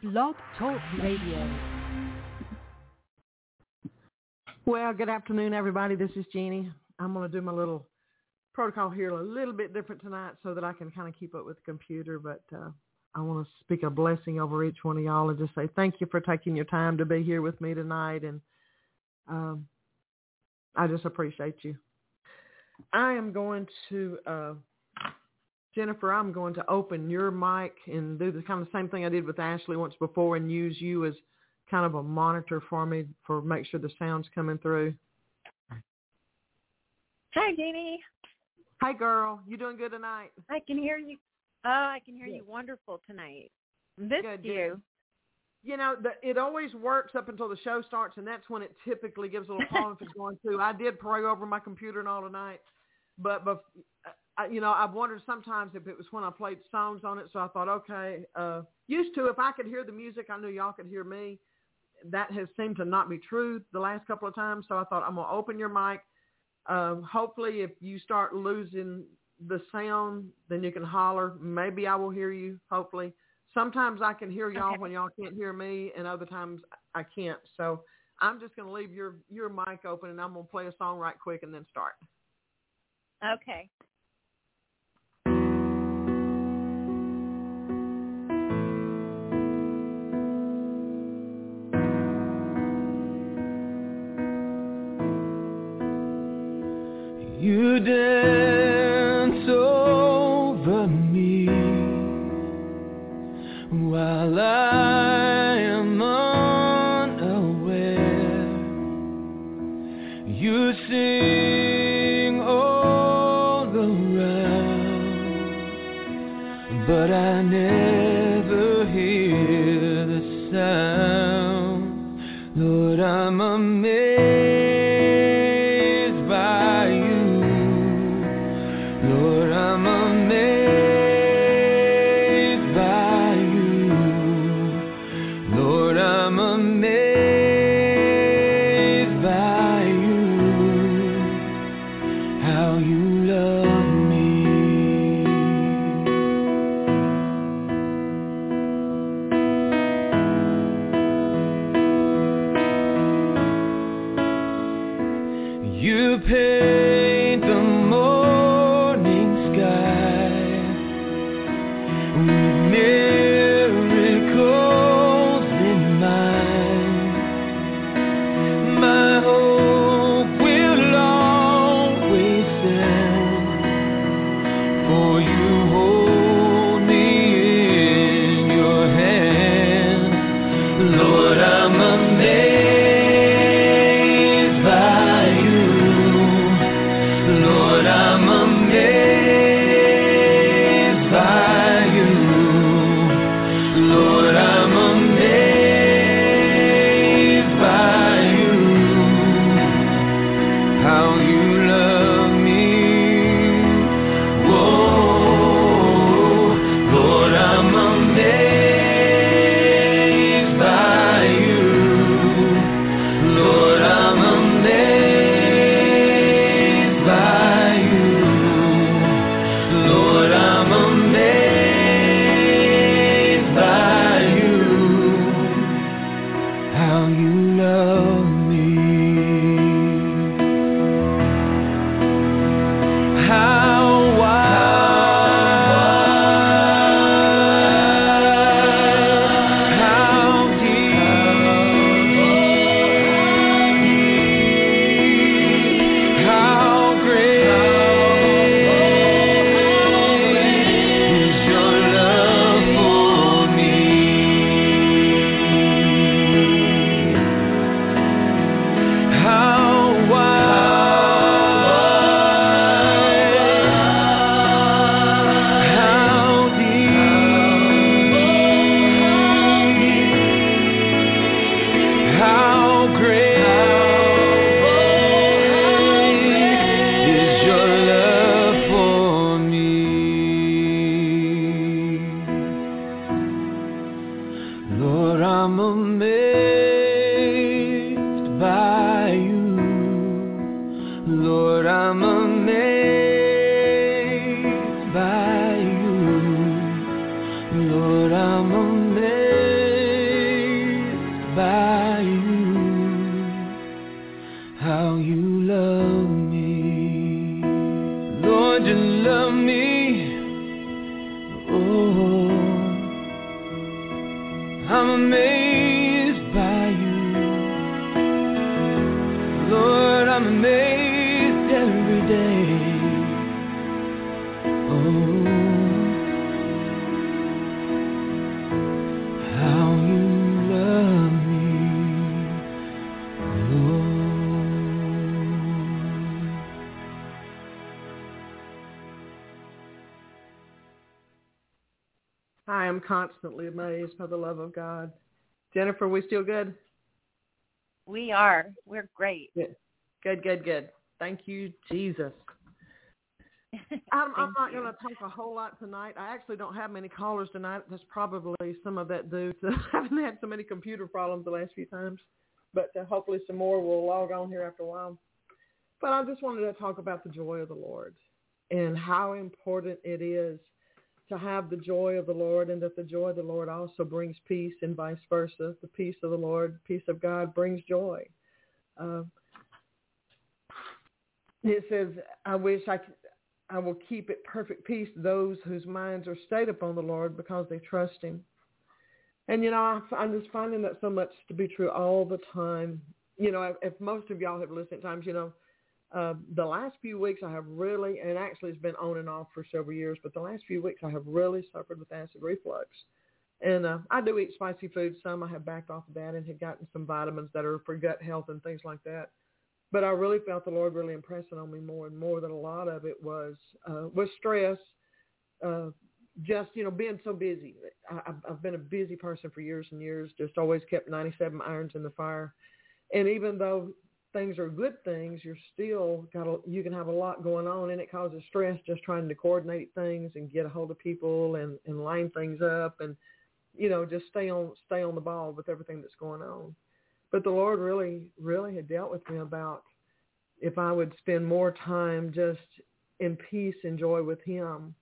Blog Talk Radio. Well, good afternoon, everybody. This is Jeannie. I'm going to do my little protocol here a little bit different tonight so that I can kind of keep up with the computer. But I want to speak a blessing over each one of y'all and just say thank you for taking your time to be here with me tonight. And I just appreciate you. I am going to, Jennifer, I'm going to open your mic and do the kind of same thing I did with Ashley once before and use you as kind of a monitor for me for make sure the sound's coming through. Hi, Jeannie. Hi, girl. You doing good tonight? I can hear you. Oh, I can hear you wonderful tonight. Missed you. You know, it always works up until the show starts, and that's when it typically gives a little pause if it's going to. I did pray over my computer and all tonight, but you know, I've wondered sometimes if it was when I played songs on it, so I thought, okay, used to, if I could hear the music, I knew y'all could hear me. That has seemed to not be true the last couple of times, so I thought I'm going to open your mic. Hopefully, if you start losing the sound, then you can holler. Maybe I will hear you, hopefully. Sometimes I can hear y'all when y'all can't hear me, and other times I can't. So I'm just going to leave your mic open, and I'm going to play a song right quick and then start. Okay. You dance over me while I am unaware. You sing all around, but I never hear the sound. Lord, I'm amazed. Lord, I'm amazed amazed by you. Lord, I'm amazed every day. Oh, how you love me, Lord. I am constantly amazed by the love of God. Jennifer, we still good? We are. We're great. Good. Good. Thank you, Jesus. I'm not going to talk a whole lot tonight. I actually don't have many callers tonight. That's probably some of that due to I haven't had so many computer problems the last few times. But hopefully some more will log on here after a while. But I just wanted to talk about the joy of the Lord and how important it is to have the joy of the Lord, and that the joy of the Lord also brings peace, and vice versa. The peace of the Lord, peace of God brings joy. It says, I will keep at perfect peace those whose minds are stayed upon the Lord because they trust him. And, I'm just finding that so much to be true all the time. If most of y'all have listened at times, the last few weeks I have really, and actually it's been on and off for several years, but the last few weeks I have really suffered with acid reflux. And I do eat spicy food some. I have backed off of that and had gotten some vitamins that are for gut health and things like that. But I really felt the Lord really impressing on me more and more that a lot of it was stress, just, being so busy. I've been a busy person for years and years, just always kept 97 irons in the fire. And even though things are good things, you can have a lot going on, and it causes stress just trying to coordinate things and get a hold of people and line things up and, just stay on the ball with everything that's going on. But the Lord really, really had dealt with me about if I would spend more time just in peace and joy with him,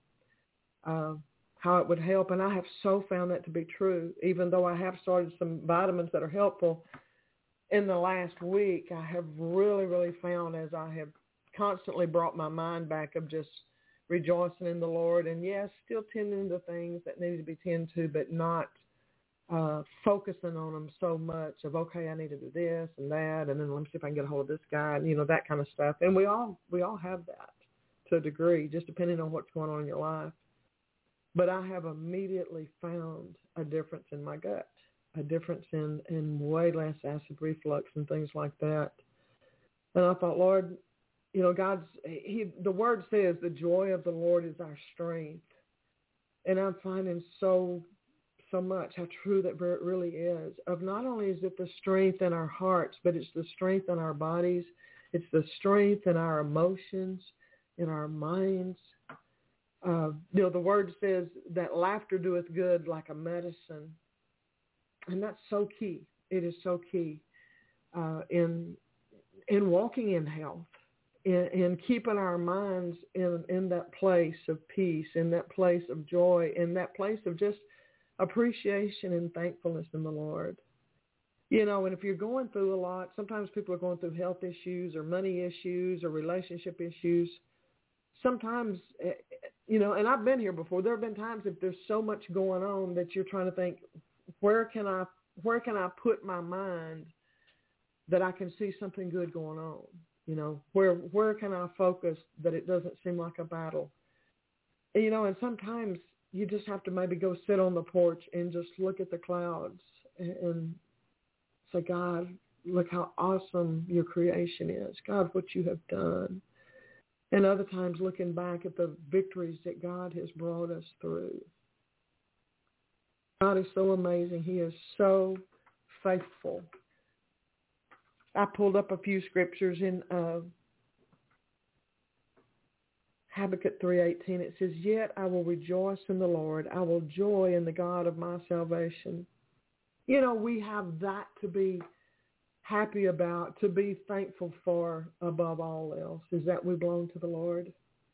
how it would help. And I have so found that to be true, even though I have started some vitamins that are helpful. In the last week, I have really, really found, as I have constantly brought my mind back of just rejoicing in the Lord, and yes, still tending to things that need to be tended to, but not focusing on them so much of, okay, I need to do this and that, and then let me see if I can get a hold of this guy, and, that kind of stuff. And we all have that to a degree, just depending on what's going on in your life. But I have immediately found a difference in my gut, a difference in way less acid reflux and things like that. And I thought, Lord, the word says the joy of the Lord is our strength. And I'm finding so much how true that really is. Of not only is it the strength in our hearts, but it's the strength in our bodies. It's the strength in our emotions, in our minds. The word says that laughter doeth good like a medicine. And that's so key. It is so key in walking in health, in keeping our minds in that place of peace, in that place of joy, in that place of just appreciation and thankfulness in the Lord. And if you're going through a lot, sometimes people are going through health issues or money issues or relationship issues. Sometimes, and I've been here before, there have been times if there's so much going on that you're trying to think, where can I put my mind that I can see something good going on? Where can I focus that it doesn't seem like a battle? And sometimes you just have to maybe go sit on the porch and just look at the clouds and say, God, look how awesome your creation is. God, what you have done. And other times looking back at the victories that God has brought us through. God is so amazing. He is so faithful. I pulled up a few scriptures in Habakkuk 3:18. It says, yet I will rejoice in the Lord. I will joy in the God of my salvation. We have that to be happy about, to be thankful for above all else, is that we belong to the Lord.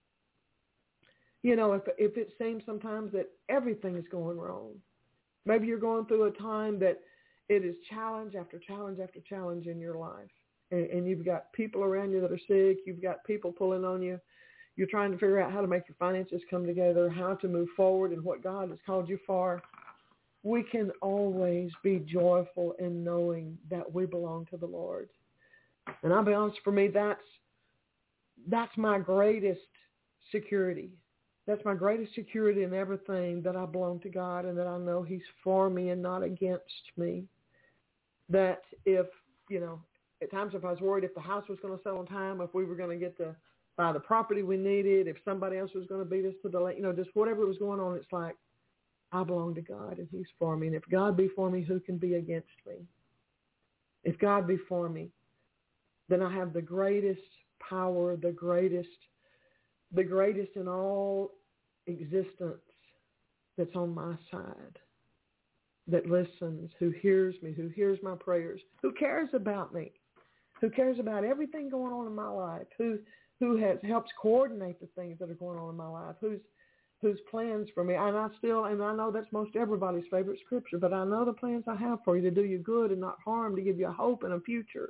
If it seems sometimes that everything is going wrong, maybe you're going through a time that it is challenge after challenge after challenge in your life. And you've got people around you that are sick. You've got people pulling on you. You're trying to figure out how to make your finances come together, how to move forward and what God has called you for. we can always be joyful in knowing that we belong to the Lord. And I'll be honest, for me, that's my greatest security. That's my greatest security in everything, that I belong to God and that I know he's for me and not against me. That if, at times if I was worried if the house was going to sell on time, if we were going to get to buy the property we needed, if somebody else was going to beat us to the lake, just whatever was going on, it's like, I belong to God and he's for me. And if God be for me, who can be against me? If God be for me, then I have the greatest power, the greatest in all existence that's on my side, that listens, who hears me, who hears my prayers, who cares about me, who cares about everything going on in my life, who helps coordinate the things that are going on in my life, whose plans for me. And I know that's most everybody's favorite scripture, but I know the plans I have for you, to do you good and not harm, to give you a hope and a future.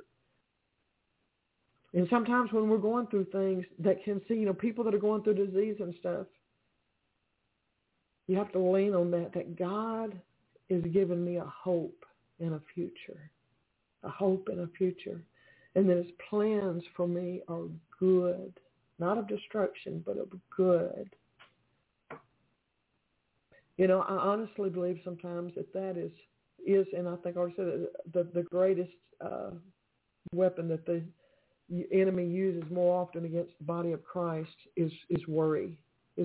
And sometimes when we're going through things that can see, people that are going through disease and stuff, you have to lean on that God is giving me a hope and a future, a hope and a future. And that his plans for me are good, not of destruction, but of good. I honestly believe sometimes that is, and I think I already said it, the greatest weapon that the enemy uses more often against the body of Christ is worry,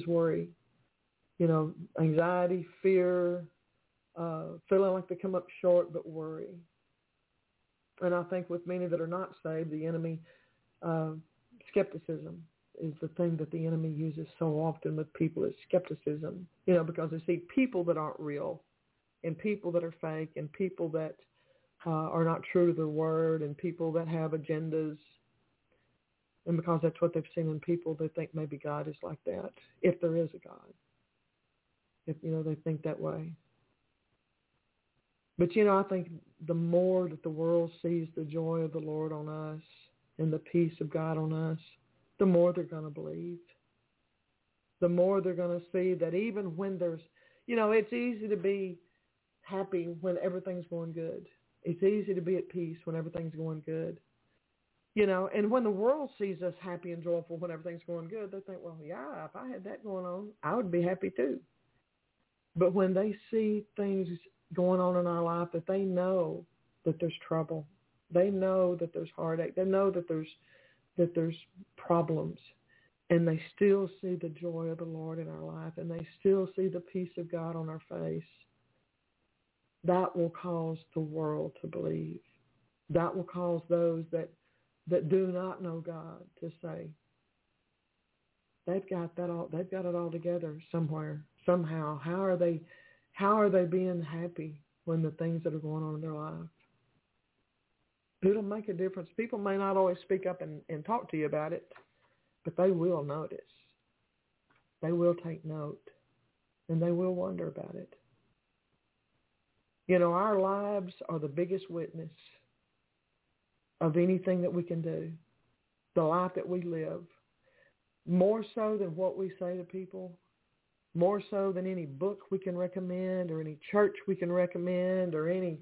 anxiety, fear, feeling like they come up short, but worry. And I think with many that are not saved, the enemy, skepticism is the thing that the enemy uses so often with people, is skepticism, because they see people that aren't real and people that are fake and people that are not true to their word and people that have agendas. And because that's what they've seen in people, they think maybe God is like that, if there is a God. If, they think that way. But, I think the more that the world sees the joy of the Lord on us and the peace of God on us, the more they're going to believe. The more they're going to see that even when there's, it's easy to be happy when everything's going good. It's easy to be at peace when everything's going good. And when the world sees us happy and joyful when everything's going good, they think, well, yeah, if I had that going on, I would be happy too. But when they see things going on in our life, that they know that there's trouble, they know that there's heartache, they know that there's problems, and they still see the joy of the Lord in our life, and they still see the peace of God on our face, that will cause the world to believe. That will cause those that do not know God to say, they've got it all together somewhere, somehow. How are they being happy when the things that are going on in their life? It'll make a difference. People may not always speak up and talk to you about it, but they will notice. They will take note, and they will wonder about it. Our lives are the biggest witness of anything that we can do, the life that we live, more so than what we say to people, more so than any book we can recommend or any church we can recommend or any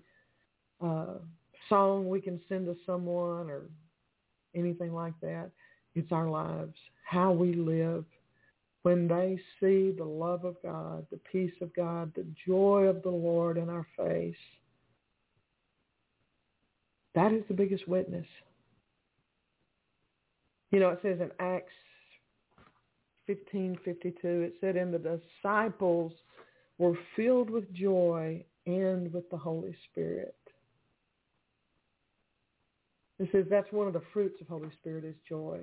song we can send to someone or anything like that. It's our lives, how we live. When they see the love of God, the peace of God, the joy of the Lord in our face, that is the biggest witness. It says in Acts 15:52, it said, and the disciples were filled with joy and with the Holy Spirit. It says that's one of the fruits of Holy Spirit is joy.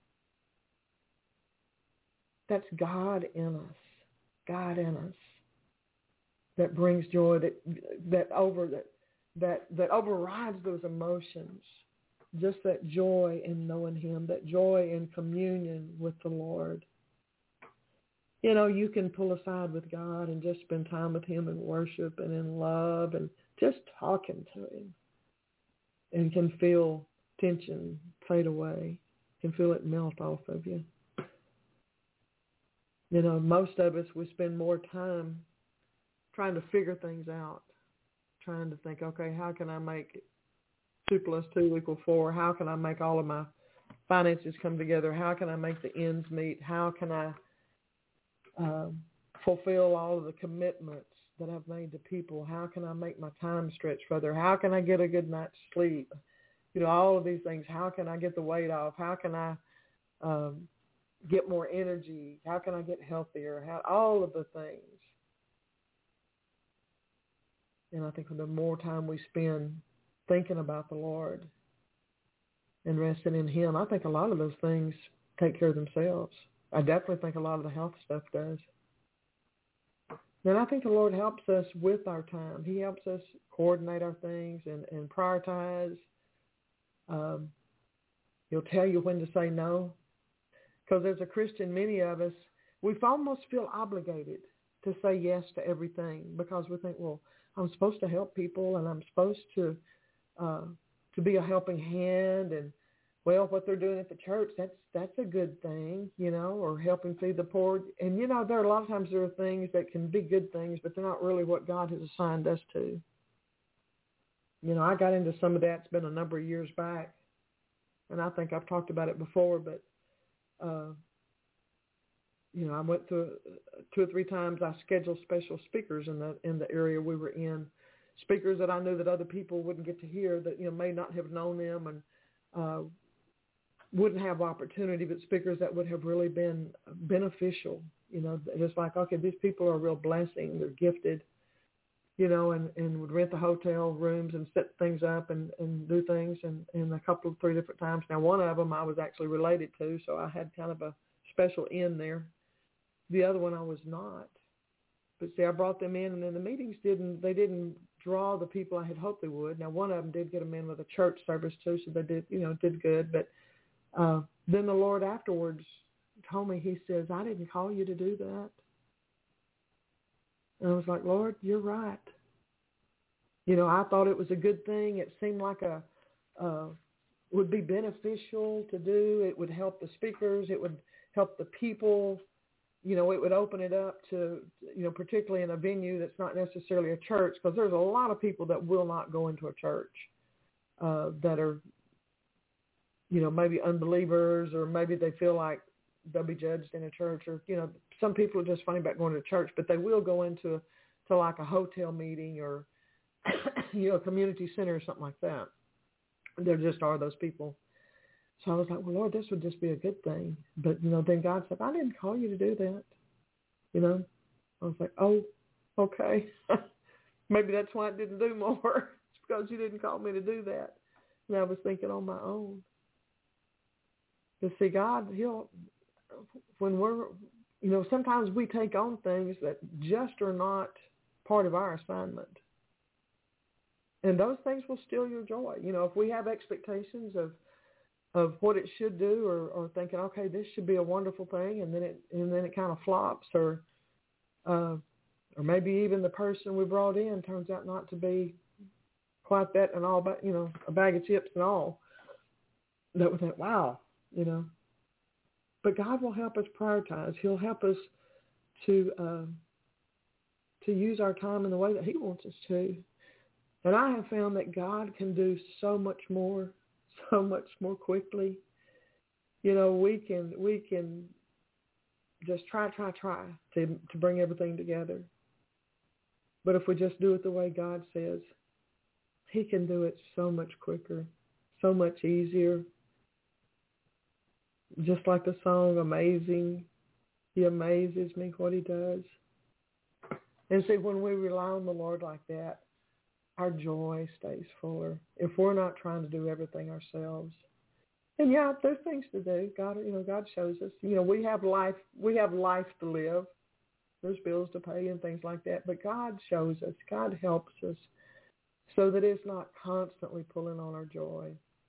That's God in us. God in us. That brings joy, that overrides those emotions. Just that joy in knowing him, that joy in communion with the Lord. You can pull aside with God and just spend time with him in worship and in love and just talking to him. And can feel tension fade away. Can feel it melt off of you. Most of us, we spend more time trying to figure things out, trying to think, okay, how can I make 2 + 2 = 4? How can I make all of my finances come together? How can I make the ends meet? How can I fulfill all of the commitments that I've made to people? How can I make my time stretch further? How can I get a good night's sleep? All of these things. How can I get the weight off? How can I get more energy? How can I get healthier? All of the things. And I think the more time we spend thinking about the Lord and resting in Him, I think a lot of those things take care of themselves. I definitely think a lot of the health stuff does. And I think the Lord helps us with our time. He helps us coordinate our things and prioritize. He'll tell you when to say no. Because as a Christian, many of us, we almost feel obligated to say yes to everything because we think, well, I'm supposed to help people and I'm supposed to be a helping hand, and well, what they're doing at the church, that's a good thing, or helping feed the poor. And there are a lot of times there are things that can be good things, but they're not really what God has assigned us to. I got into some of that. It's been a number of years back, and I think I've talked about it before, but I went through 2 or 3 times. I scheduled special speakers in the area we were in, speakers that I knew that other people wouldn't get to hear, that may not have known them and wouldn't have opportunity, but speakers that would have really been beneficial. Just like, okay, these people are a real blessing. They're gifted, and would rent the hotel rooms and set things up and do things, and a couple of 3 different times. Now, one of them I was actually related to, so I had kind of a special in there. The other one I was not. But see, I brought them in, and then the meetings didn't draw the people I had hoped they would. Now, one of them did get them in with a church service too, so they did good. But then the Lord afterwards told me, He says, I didn't call you to do that. And I was like, Lord, you're right. I thought it was a good thing. It seemed like would be beneficial to do. It would help the speakers. It would help the people. It would open it up to, particularly in a venue that's not necessarily a church, because there's a lot of people that will not go into a church that are, maybe unbelievers, or maybe they feel like they'll be judged in a church, or, some people are just funny about going to church, but they will go into like a hotel meeting or, a community center or something like that. There just are those people. So I was like, well, Lord, this would just be a good thing. But, then God said, I didn't call you to do that. I was like, oh, okay. Maybe that's why I didn't do more. It's because you didn't call me to do that. And I was thinking on my own. But see, God, when we're, sometimes we take on things that just are not part of our assignment. And those things will steal your joy. If we have expectations of what it should do, or thinking, okay, this should be a wonderful thing, and then it kind of flops, or maybe even the person we brought in turns out not to be quite that, and all, but a bag of chips and all. That we think, wow, But God will help us prioritize. He'll help us to use our time in the way that He wants us to. And I have found that God can do so much more quickly. We can just try to bring everything together. But if we just do it the way God says, He can do it so much quicker, so much easier. Just like the song, Amazing, He amazes me what He does. And see, when we rely on the Lord like that, our joy stays fuller. If we're not trying to do everything ourselves. And yeah, there's things to do. God shows us. We have life to live. There's bills to pay and things like that. But God shows us. God helps us so that it's not constantly pulling on our joy.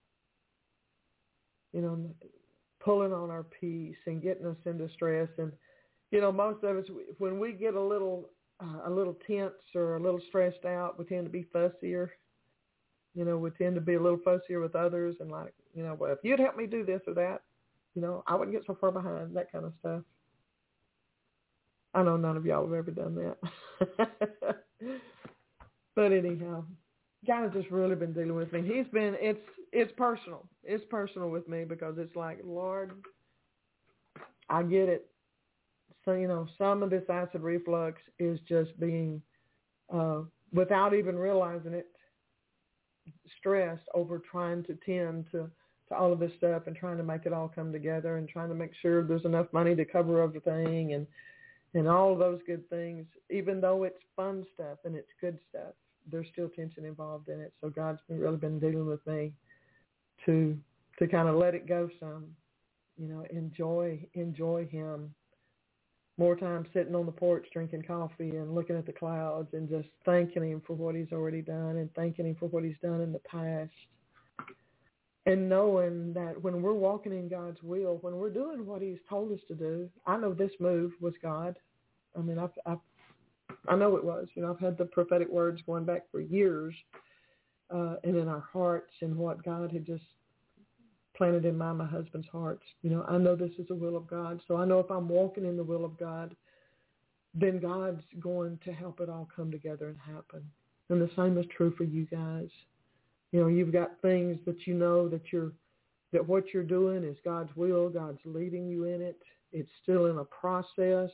Pulling on our peace and getting us into stress. And, most of us, when we get a little tense or a little stressed out, we tend to be fussier. We tend to be a little fussier with others, and like, well, if you'd help me do this or that, I wouldn't get so far behind, that kind of stuff. I know none of y'all have ever done that. But anyhow, God has just really been dealing with me. It's personal. It's personal with me because it's like, Lord, I get it. So, some of this acid reflux is just being, without even realizing it, stressed over trying to tend to all of this stuff and trying to make it all come together and trying to make sure there's enough money to cover everything and all of those good things. Even though it's fun stuff and it's good stuff, there's still tension involved in it. So God's really been dealing with me to kind of let it go some, enjoy Him. More time sitting on the porch drinking coffee and looking at the clouds and just thanking Him for what He's already done and thanking Him for what He's done in the past. And knowing that when we're walking in God's will, when we're doing what He's told us to do, I know this move was God. I mean, I know it was. I've had the prophetic words going back for years, and in our hearts and what God had just planted in my husband's hearts. I know this is the will of God. So I know if I'm walking in the will of God, then God's going to help it all come together and happen. And the same is true for you guys. You've got things that that what you're doing is God's will. God's leading you in it. It's still in a process.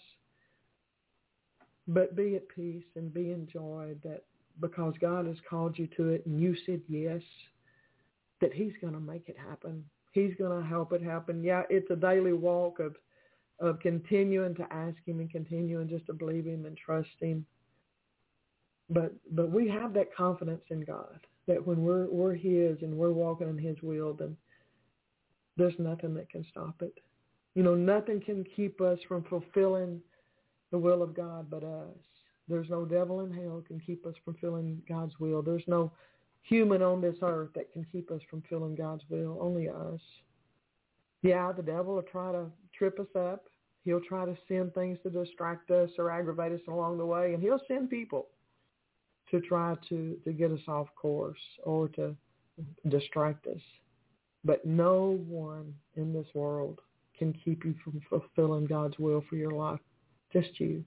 But be at peace and be in joy that because God has called you to it and you said yes, that He's going to make it happen. He's going to help it happen. Yeah, it's a daily walk of continuing to ask Him and continuing just to believe Him and trust Him. But we have that confidence in God that when we're His and we're walking in His will, then there's nothing that can stop it. Nothing can keep us from fulfilling the will of God but us. There's no devil in hell can keep us from fulfilling God's will. There's no human on this earth that can keep us from fulfilling God's will, only us. Yeah, the devil will try to trip us up. He'll try to send things to distract us or aggravate us along the way, and he'll send people to try to get us off course or to distract us. But no one in this world can keep you from fulfilling God's will for your life, just you.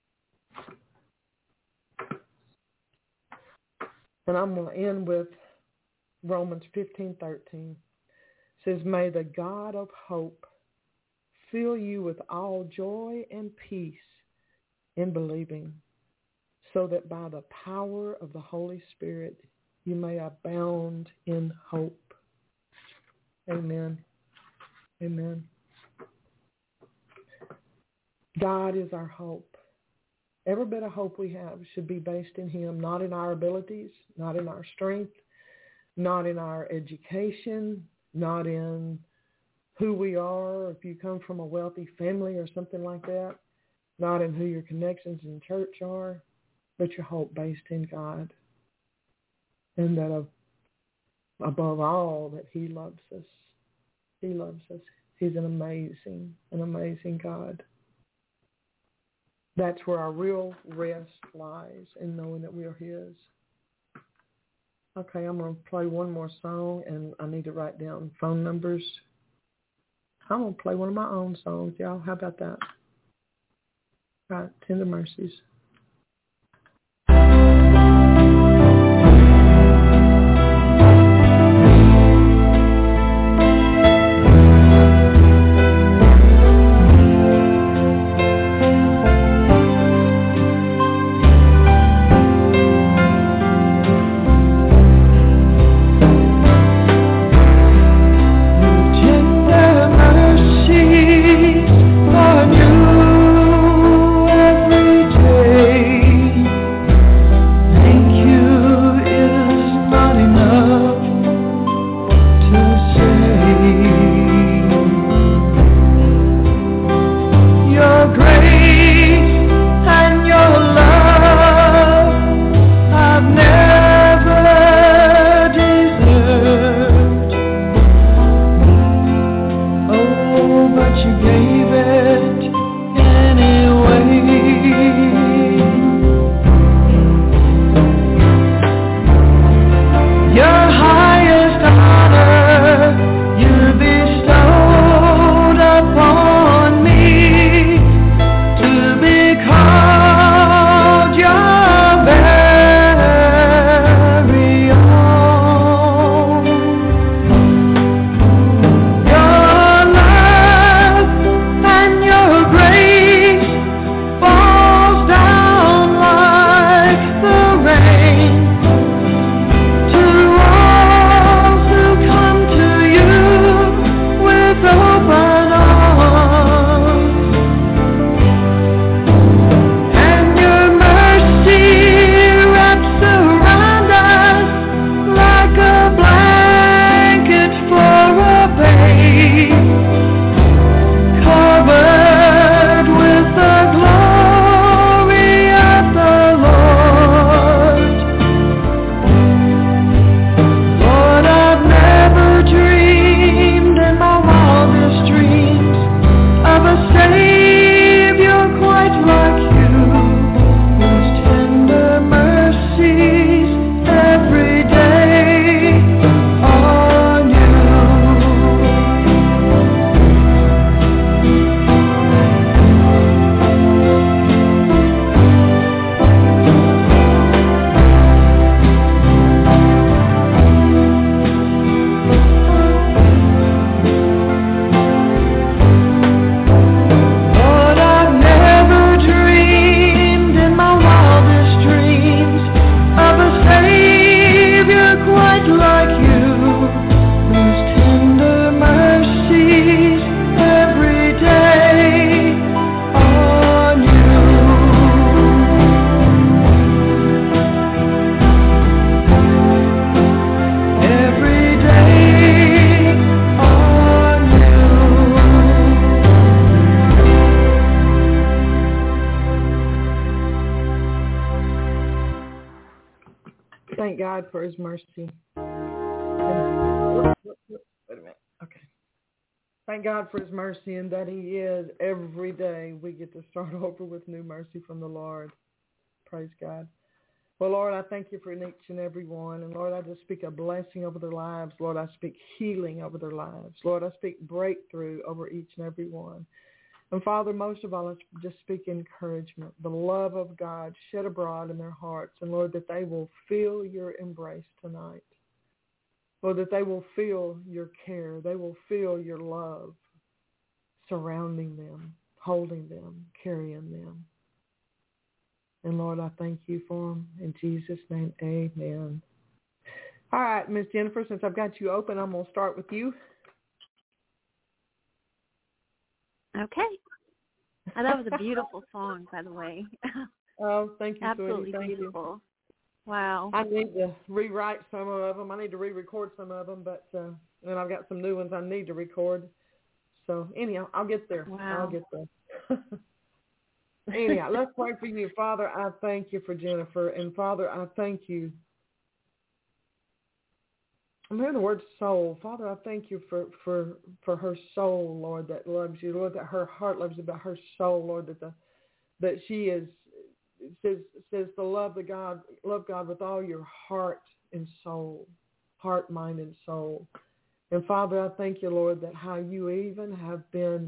And I'm going to end with Romans 15:13. It says, may the God of hope fill you with all joy and peace in believing, so that by the power of the Holy Spirit you may abound in hope. Amen. Amen. God is our hope. Every bit of hope we have should be based in Him, not in our abilities, not in our strength, not in our education, not in who we are, if you come from a wealthy family or something like that, not in who your connections in church are, but your hope based in God. And that above all, that He loves us. He loves us. He's an amazing God. That's where our real rest lies, in knowing that we are His. Okay, I'm going to play one more song, and I need to write down phone numbers. I'm going to play one of my own songs, y'all. How about that? All right, Tender Mercies. On you every day. Thank God for his mercy. Wait a minute. Okay. Thank God for his mercy and that he is every day we get to start over with new mercy from the Lord. Praise God. Well, Lord, I thank you for each and every one. And Lord, I just speak a blessing over their lives. Lord, I speak healing over their lives. Lord, I speak breakthrough over each and every one. And Father, most of all, I just speak encouragement, the love of God shed abroad in their hearts. And Lord, that they will feel your embrace tonight. Lord, that they will feel your care. They will feel your love surrounding them, holding them, carrying them. And Lord, I thank you for them. In Jesus' name, amen. All right, Miss Jennifer, since I've got you open, I'm going to start with you. Okay. Oh, that was a beautiful song, by the way. Oh, thank you, Absolutely sweetie. Thank beautiful. You. Wow. I need to rewrite some of them. I need to re-record some of them, but and I've got some new ones I need to record. So anyhow, I'll get there. Wow. I'll get there. Anyhow, let's pray for you. Father, I thank you for Jennifer. And Father, I thank you. I'm hearing the word soul. Father, I thank you for her soul, Lord, that loves you. Lord, that her heart loves you, but her soul, Lord, that she is says to love God with all your heart and soul, heart, mind, and soul. And Father, I thank you, Lord, that how you even have been,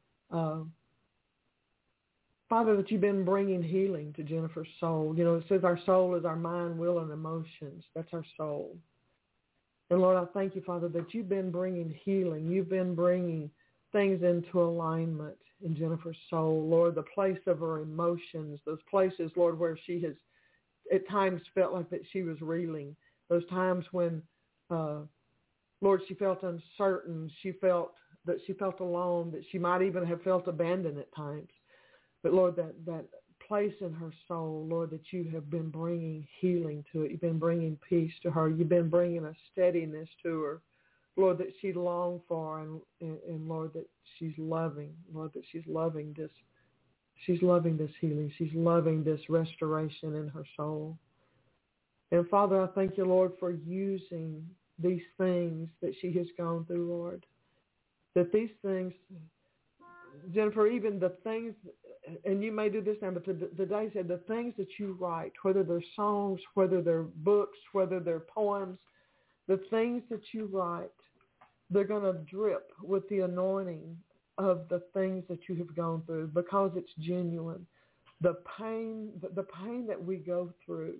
Father, that you've been bringing healing to Jennifer's soul. You know, it says our soul is our mind, will, and emotions. That's our soul. And Lord, I thank you, Father, that you've been bringing healing. You've been bringing things into alignment in Jennifer's soul. Lord, the place of her emotions, those places, Lord, where she has at times felt like that she was reeling. Those times when, Lord, she felt uncertain. She felt alone, that she might even have felt abandoned at times. But Lord, that place in her soul, Lord, that you have been bringing healing to it. You've been bringing peace to her. You've been bringing a steadiness to her. Lord, that she longed for, and Lord, that she's loving. Lord, that she's loving this. She's loving this healing. She's loving this restoration in her soul. And Father, I thank you, Lord, for using these things that she has gone through, Lord. That these things, Jennifer, even the things, and you may do this now, but today said the things that you write, whether they're songs, whether they're books, whether they're poems, the things that you write, they're going to drip with the anointing of the things that you have gone through because it's genuine. The pain that we go through,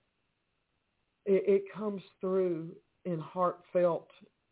it comes through in heartfelt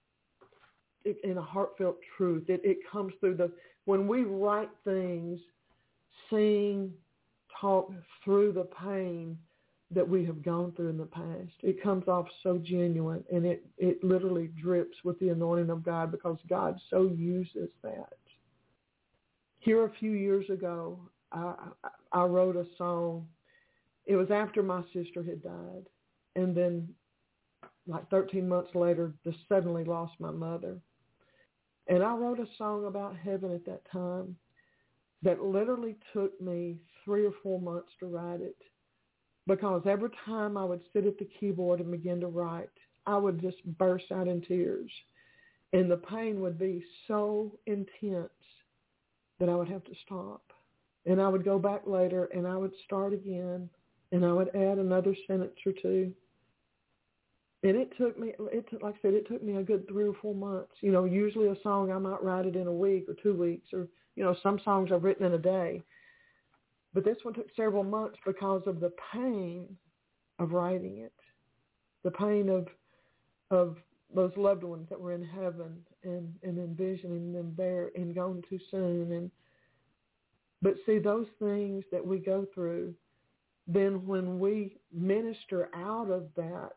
truth. It comes through when we write things, sing, talk through the pain that we have gone through in the past. It comes off so genuine, and it literally drips with the anointing of God because God so uses that. Here a few years ago, I wrote a song. It was after my sister had died, and then like 13 months later, just suddenly lost my mother. And I wrote a song about heaven at that time that literally took me 3 or 4 months to write it, because every time I would sit at the keyboard and begin to write, I would just burst out in tears. And the pain would be so intense that I would have to stop. And I would go back later and I would start again, and I would add another sentence or two. And it took me a good 3 or 4 months. You know, usually a song, I might write it in a week or 2 weeks, or, you know, some songs I've written in a day. But this one took several months because of the pain of writing it, the pain of those loved ones that were in heaven and envisioning them there and gone too soon. But see, those things that we go through, then when we minister out of that,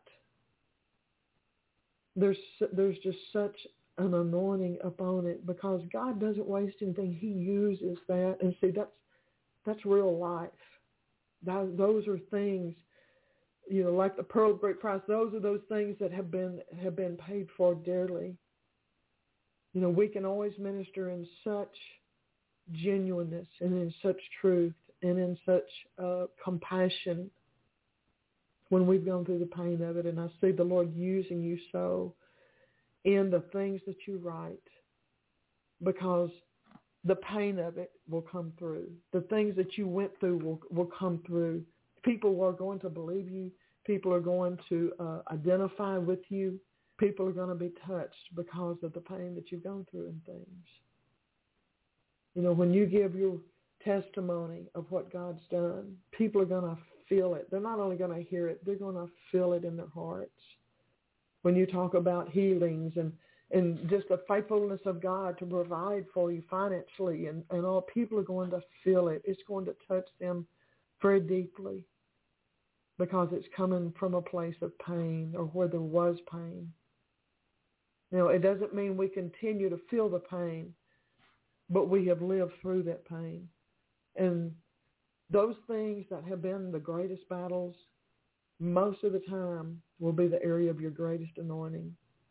there's just such an anointing upon it, because God doesn't waste anything. He uses that. And see, that's real life. Those are things, you know, like the pearl of great price. Those are those things that have been paid for dearly. You know, we can always minister in such genuineness and in such truth and in such compassion when we've gone through the pain of it. And I see the Lord using you so in the things that you write, because the pain of it will come through. The things that you went through will come through. People are going to believe you. People are going to identify with you. People are going to be touched because of the pain that you've gone through and things. You know, when you give your testimony of what God's done, people are going to feel it. They're not only going to hear it, they're going to feel it in their hearts. When you talk about healings and just the faithfulness of God to provide for you financially and all, people are going to feel it. It's going to touch them very deeply because it's coming from a place of pain or where there was pain. You know, it doesn't mean we continue to feel the pain, but we have lived through that pain. And those things that have been the greatest battles, most of the time will be the area of your greatest anointing.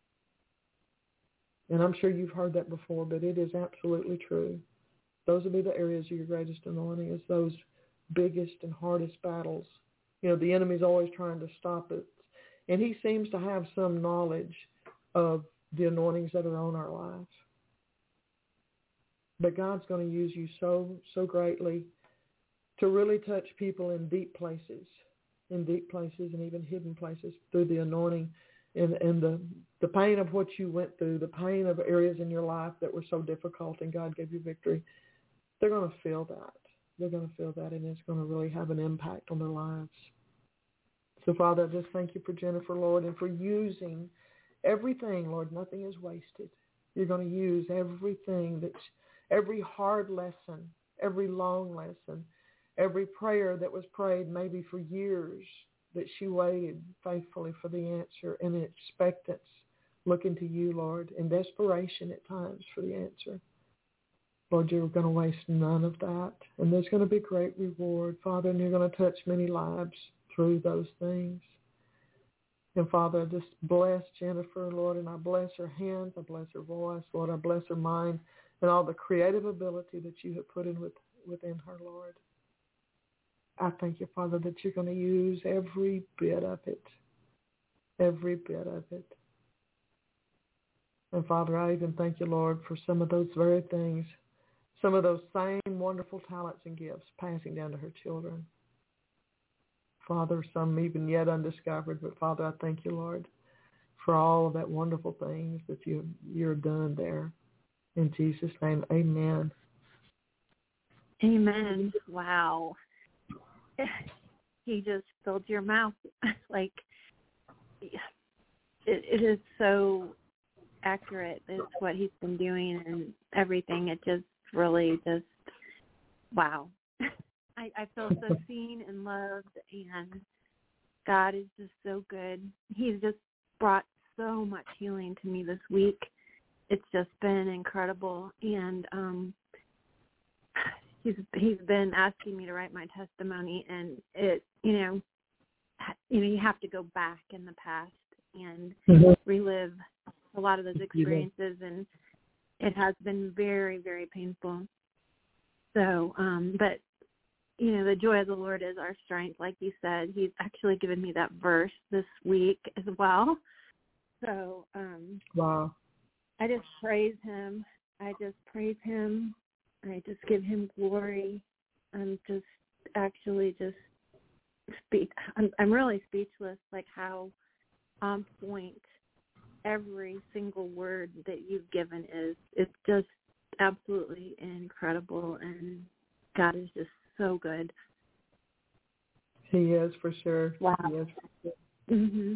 And I'm sure you've heard that before, but it is absolutely true. Those will be the areas of your greatest anointing, is those biggest and hardest battles. You know, the enemy's always trying to stop it. And he seems to have some knowledge of the anointings that are on our lives. But God's going to use you so greatly to really touch people in deep places and even hidden places through the anointing and the pain of what you went through, the pain of areas in your life that were so difficult and God gave you victory. They're going to feel that. They're going to feel that, and it's going to really have an impact on their lives. So, Father, I just thank you for Jennifer, Lord, and for using everything, Lord. Nothing is wasted. You're going to use everything, every hard lesson, every long lesson, every prayer that was prayed maybe for years, that she waited faithfully for the answer in expectance, looking to you, Lord, in desperation at times for the answer. Lord, you're going to waste none of that. And there's going to be great reward, Father, and you're going to touch many lives through those things. And Father, I just bless Jennifer, Lord, and I bless her hands, I bless her voice, Lord, I bless her mind, and all the creative ability that you have put in within her, Lord. I thank you, Father, that you're going to use every bit of it. Every bit of it. And Father, I even thank you, Lord, for some of those very things, some of those same wonderful talents and gifts passing down to her children. Father, some even yet undiscovered, but Father, I thank you, Lord, for all of that wonderful things that you're done there. In Jesus' name, amen. Amen. Wow. He just filled your mouth. Like, it is so accurate. It's what he's been doing and everything. It just really just, wow. I feel so seen and loved, and God is just so good. He's just brought so much healing to me this week. It's just been incredible, and he's been asking me to write my testimony, and it, you have to go back in the past and relive a lot of those experiences, and it has been very, very painful. So, but the joy of the Lord is our strength, like you said. He's actually given me that verse this week as well. So, wow. I just praise him. I just give him glory. I'm really speechless, like how on point every single word that you've given is. It's just absolutely incredible, and God is just so good. He is, for sure. Wow. He is, for sure. Mm-hmm.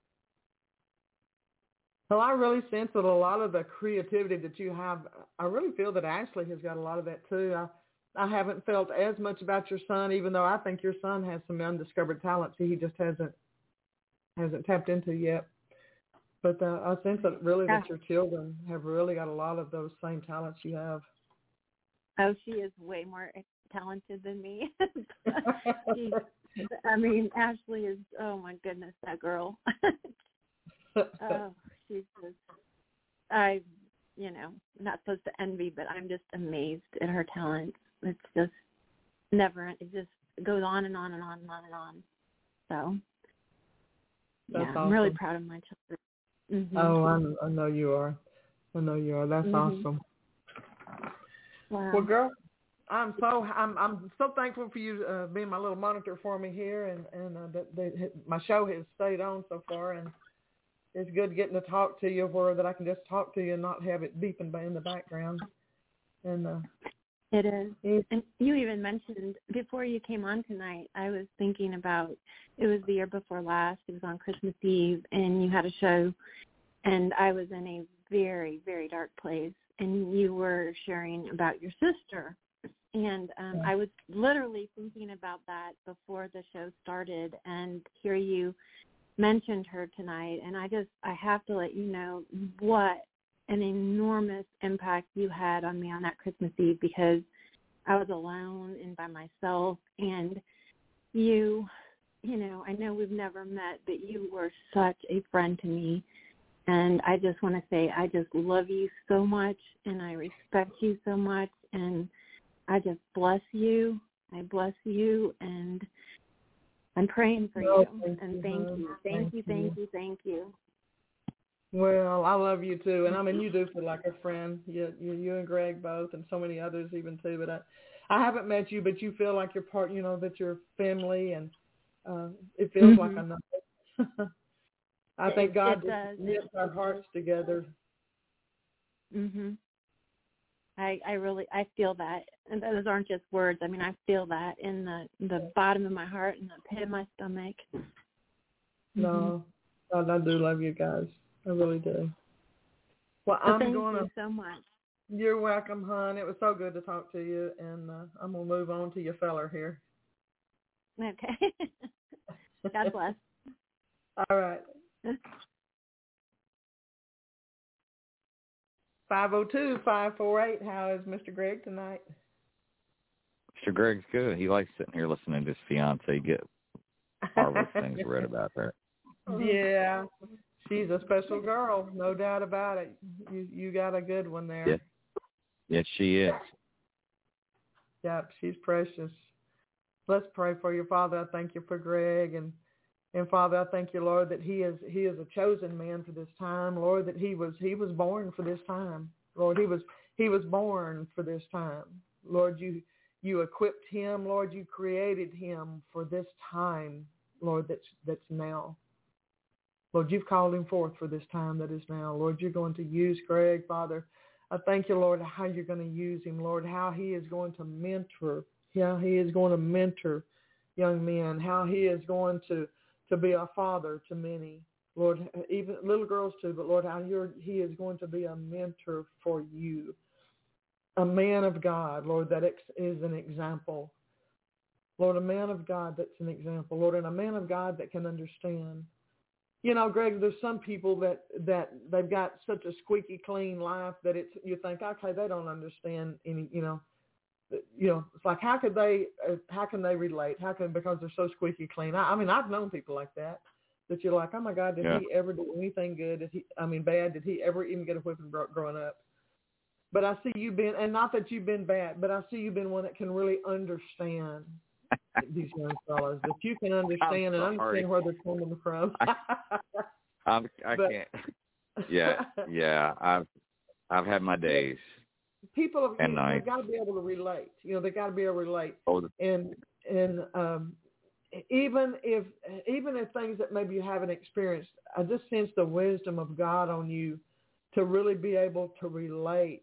Well, I really sense that a lot of the creativity that you have, I really feel that Ashley has got a lot of that too. I haven't felt as much about your son, even though I think your son has some undiscovered talents he just hasn't tapped into yet. But I sense that really that your children have really got a lot of those same talents you have. Oh, she is way more talented than me. Ashley is, oh my goodness, that girl. Oh, she's just, I'm not supposed to envy, but I'm just amazed at her talents. It's just it just goes on and on and on and on and on. So That's yeah, awesome. I'm really proud of my children. Mm-hmm. Oh, I know you are. I know you are. That's awesome. Wow. Well, girl, I'm so thankful for you being my little monitor for me here, and that my show has stayed on so far, and it's good getting to talk to you where that I can just talk to you and not have it beeping in the background. And it is. And you even mentioned before you came on tonight, I was thinking about, it was the year before last, it was on Christmas Eve, and you had a show, and I was in a very, very dark place, and you were sharing about your sister. And I was literally thinking about that before the show started, and here you mentioned her tonight, and I have to let you know what an enormous impact you had on me on that Christmas Eve, because I was alone and by myself, and you know, I know we've never met, but you were such a friend to me, and I just want to say I just love you so much, and I respect you so much, and I just bless you. I bless you, and I'm praying for you, and thank you. Well, I love you too, and I mean you do feel like a friend. You and Greg both, and so many others even too. But I haven't met you, but you feel like you're part. You know that you're family, and it feels like I know. I think God just knits our hearts together. Mhm. I feel that, and those aren't just words. I mean, I feel that in the bottom of my heart and the pit of my stomach. No, I do love you guys. I really do. Well, thank you so much. You're welcome, hon. It was so good to talk to you, and I'm gonna move on to your feller here. Okay. God bless. All right. 502-548. How is Mr. Greg tonight? Mr. Greg's good. He likes sitting here listening to his fiance get marvelous things read about her. Yeah, she's a special girl, no doubt about it. You got a good one there. Yes, she is. Yep, she's precious. Let's pray for you, Father. I thank you for Greg, and Father, I thank you, Lord, that he is a chosen man for this time, Lord, that he was born for this time, Lord. He was born for this time, Lord. You equipped him, Lord. You created him for this time, Lord. That's now, Lord. You've called him forth for this time that is now, Lord. You're going to use Greg, Father. I thank you, Lord, how you're going to use him, Lord. How he is going to mentor. How he is going to mentor young men. How he is going to be a father to many, Lord, even little girls too, but Lord, how he is going to be a mentor for you, a man of God, Lord, that is an example. Lord, a man of God that's an example, Lord, and a man of God that can understand. You know, Greg, there's some people that they've got such a squeaky clean life that you think, okay, they don't understand any, it's like, how can they relate? Because they're so squeaky clean. I mean, I've known people like that you're like, oh my God, did he ever do anything good? Bad? Did he ever even get a whipping growing up? But I see you being, and not that you've been bad, but I see you being one that can really understand these young fellas, that you can understand and understand where they're coming from. I can't. Yeah. I've had my days. People have got to be able to relate. They got to be able to relate. And even if things that maybe you haven't experienced, I just sense the wisdom of God on you to really be able to relate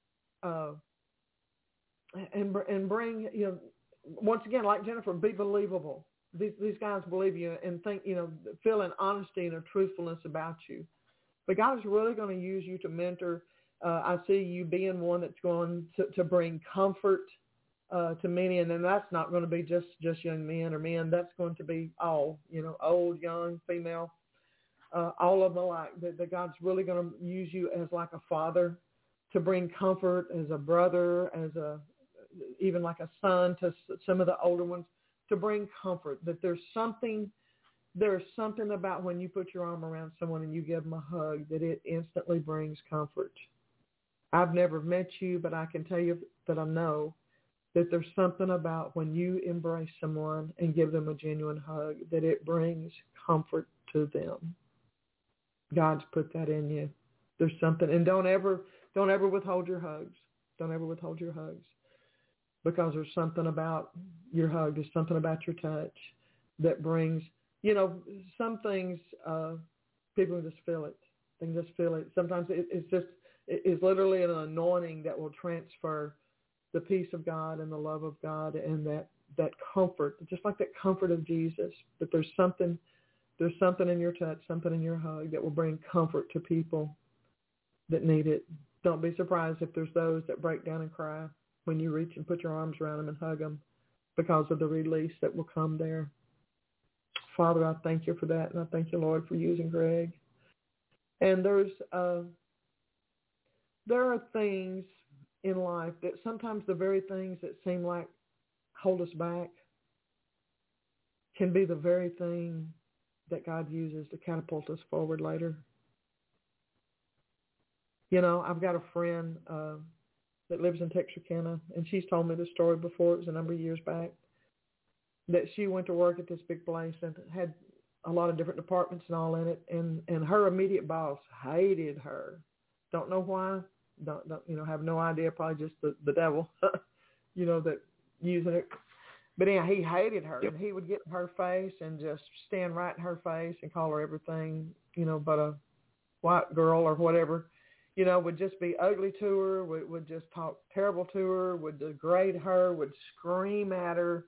and bring, once again, like Jennifer, be believable. These guys believe you and think, feel an honesty and a truthfulness about you. But God is really going to use you to mentor. I see you being one that's going to bring comfort to many, and then that's not going to be just young men or men. That's going to be all, old, young, female, all of them alike. That God's really going to use you as like a father to bring comfort, as a brother, even like a son to some of the older ones, to bring comfort. That there's something about when you put your arm around someone and you give them a hug, that it instantly brings comfort. I've never met you, but I can tell you that I know that there's something about when you embrace someone and give them a genuine hug, that it brings comfort to them. God's put that in you. There's something, and don't ever withhold your hugs. Don't ever withhold your hugs, because there's something about your hug. There's something about your touch that brings, some things, people just feel it. They can just feel it. Sometimes it's literally an anointing that will transfer the peace of God and the love of God and that comfort, just like that comfort of Jesus. But there's something in your touch, something in your hug that will bring comfort to people that need it. Don't be surprised if there's those that break down and cry when you reach and put your arms around them and hug them, because of the release that will come there. Father, I thank you for that, and I thank you, Lord, for using Greg. And there are things in life that sometimes the very things that seem like hold us back can be the very thing that God uses to catapult us forward later. I've got a friend that lives in Texarkana, and she's told me the story before. It was a number of years back, that she went to work at this big place and had a lot of different departments and all in it, and her immediate boss hated her. Don't know why. Don't have no idea. Probably just the devil, that using it. But anyhow, he hated her, and he would get in her face and just stand right in her face and call her everything, but a white girl or whatever. Would just be ugly to her, would just talk terrible to her, would degrade her, would scream at her.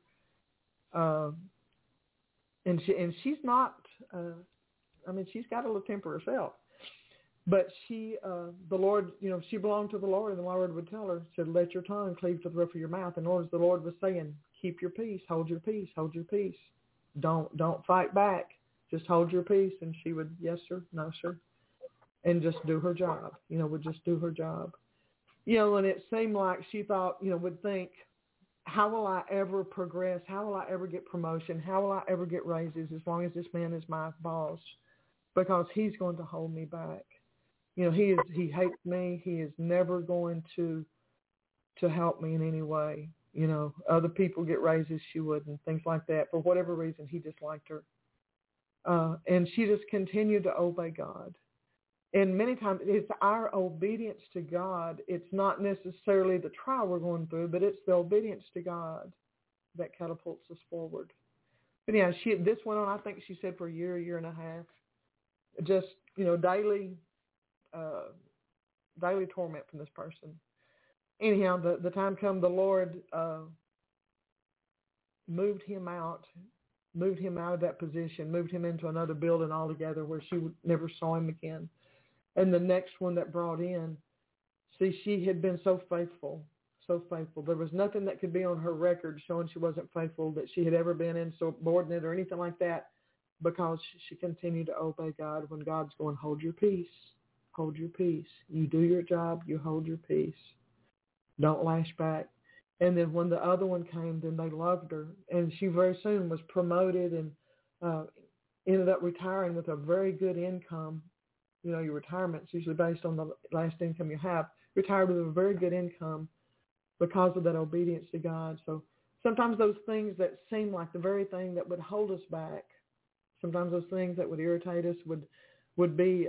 And she's not, she's got a little temper herself. But she, the Lord, she belonged to the Lord, and the Lord would tell her, said, let your tongue cleave to the roof of your mouth. In other words, the Lord was saying, keep your peace, hold your peace, hold your peace. Don't fight back. Just hold your peace. And she would, yes, sir, no, sir. And just do her job, would just do her job. And it seemed like she thought, would think, how will I ever progress? How will I ever get promotion? How will I ever get raises as long as this man is my boss? Because he's going to hold me back. He hates me. He is never going to help me in any way. Other people get raises, she wouldn't, things like that. For whatever reason, he disliked her. And she just continued to obey God. And many times it's our obedience to God. It's not necessarily the trial we're going through, but it's the obedience to God that catapults us forward. But yeah, this went on, I think she said, for a year and a half. Just, daily torment from this person. Anyhow, the time come, the Lord moved him out of that position, moved him into another building altogether where she never saw him again. And the next one that brought in, she had been so faithful. There was nothing that could be on her record showing she wasn't faithful, that she had ever been insubordinate or anything like that, because she continued to obey God when God's going, hold your peace. Hold your peace. You do your job. You hold your peace. Don't lash back. And then when the other one came, then they loved her. And she very soon was promoted and ended up retiring with a very good income. Your retirement's usually based on the last income you have. Retired with a very good income because of that obedience to God. So sometimes those things that seem like the very thing that would hold us back, sometimes those things that would irritate us would be,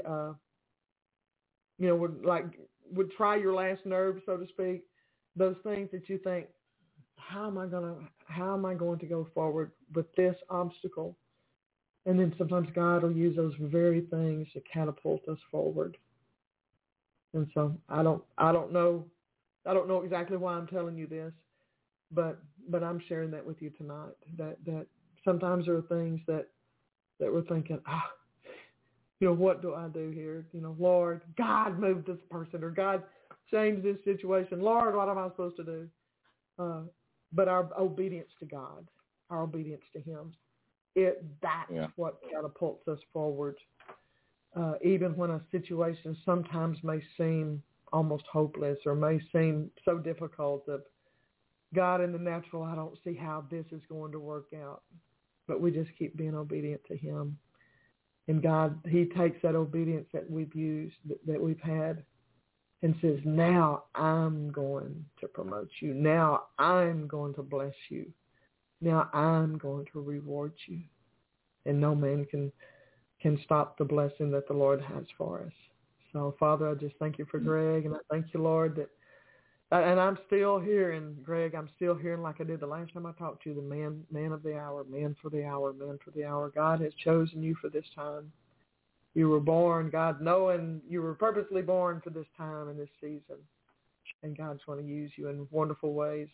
would try your last nerve, so to speak. Those things that you think, how am I going to go forward with this obstacle? And then sometimes God will use those very things to catapult us forward. And so I don't know exactly why I'm telling you this, but I'm sharing that with you tonight. That sometimes there are things that we're thinking, what do I do here? Lord, God moved this person, or God changed this situation. Lord, what am I supposed to do? But our obedience to God, our obedience to him, that's what catapults us forward. Even when a situation sometimes may seem almost hopeless or may seem so difficult, that God, in the natural, I don't see how this is going to work out. But we just keep being obedient to him. And God, he takes that obedience that we've used, that we've had, and says, now I'm going to promote you. Now I'm going to bless you. Now I'm going to reward you. And no man can stop the blessing that the Lord has for us. So, Father, I just thank you for Greg, and I thank you, Lord, that, and I'm still hearing, Greg, I'm still hearing like I did the last time I talked to you, the man of the hour, man for the hour, man for the hour. God has chosen you for this time. You were born, God, knowing you were purposely born for this time and this season. And God's going to use you in wonderful ways.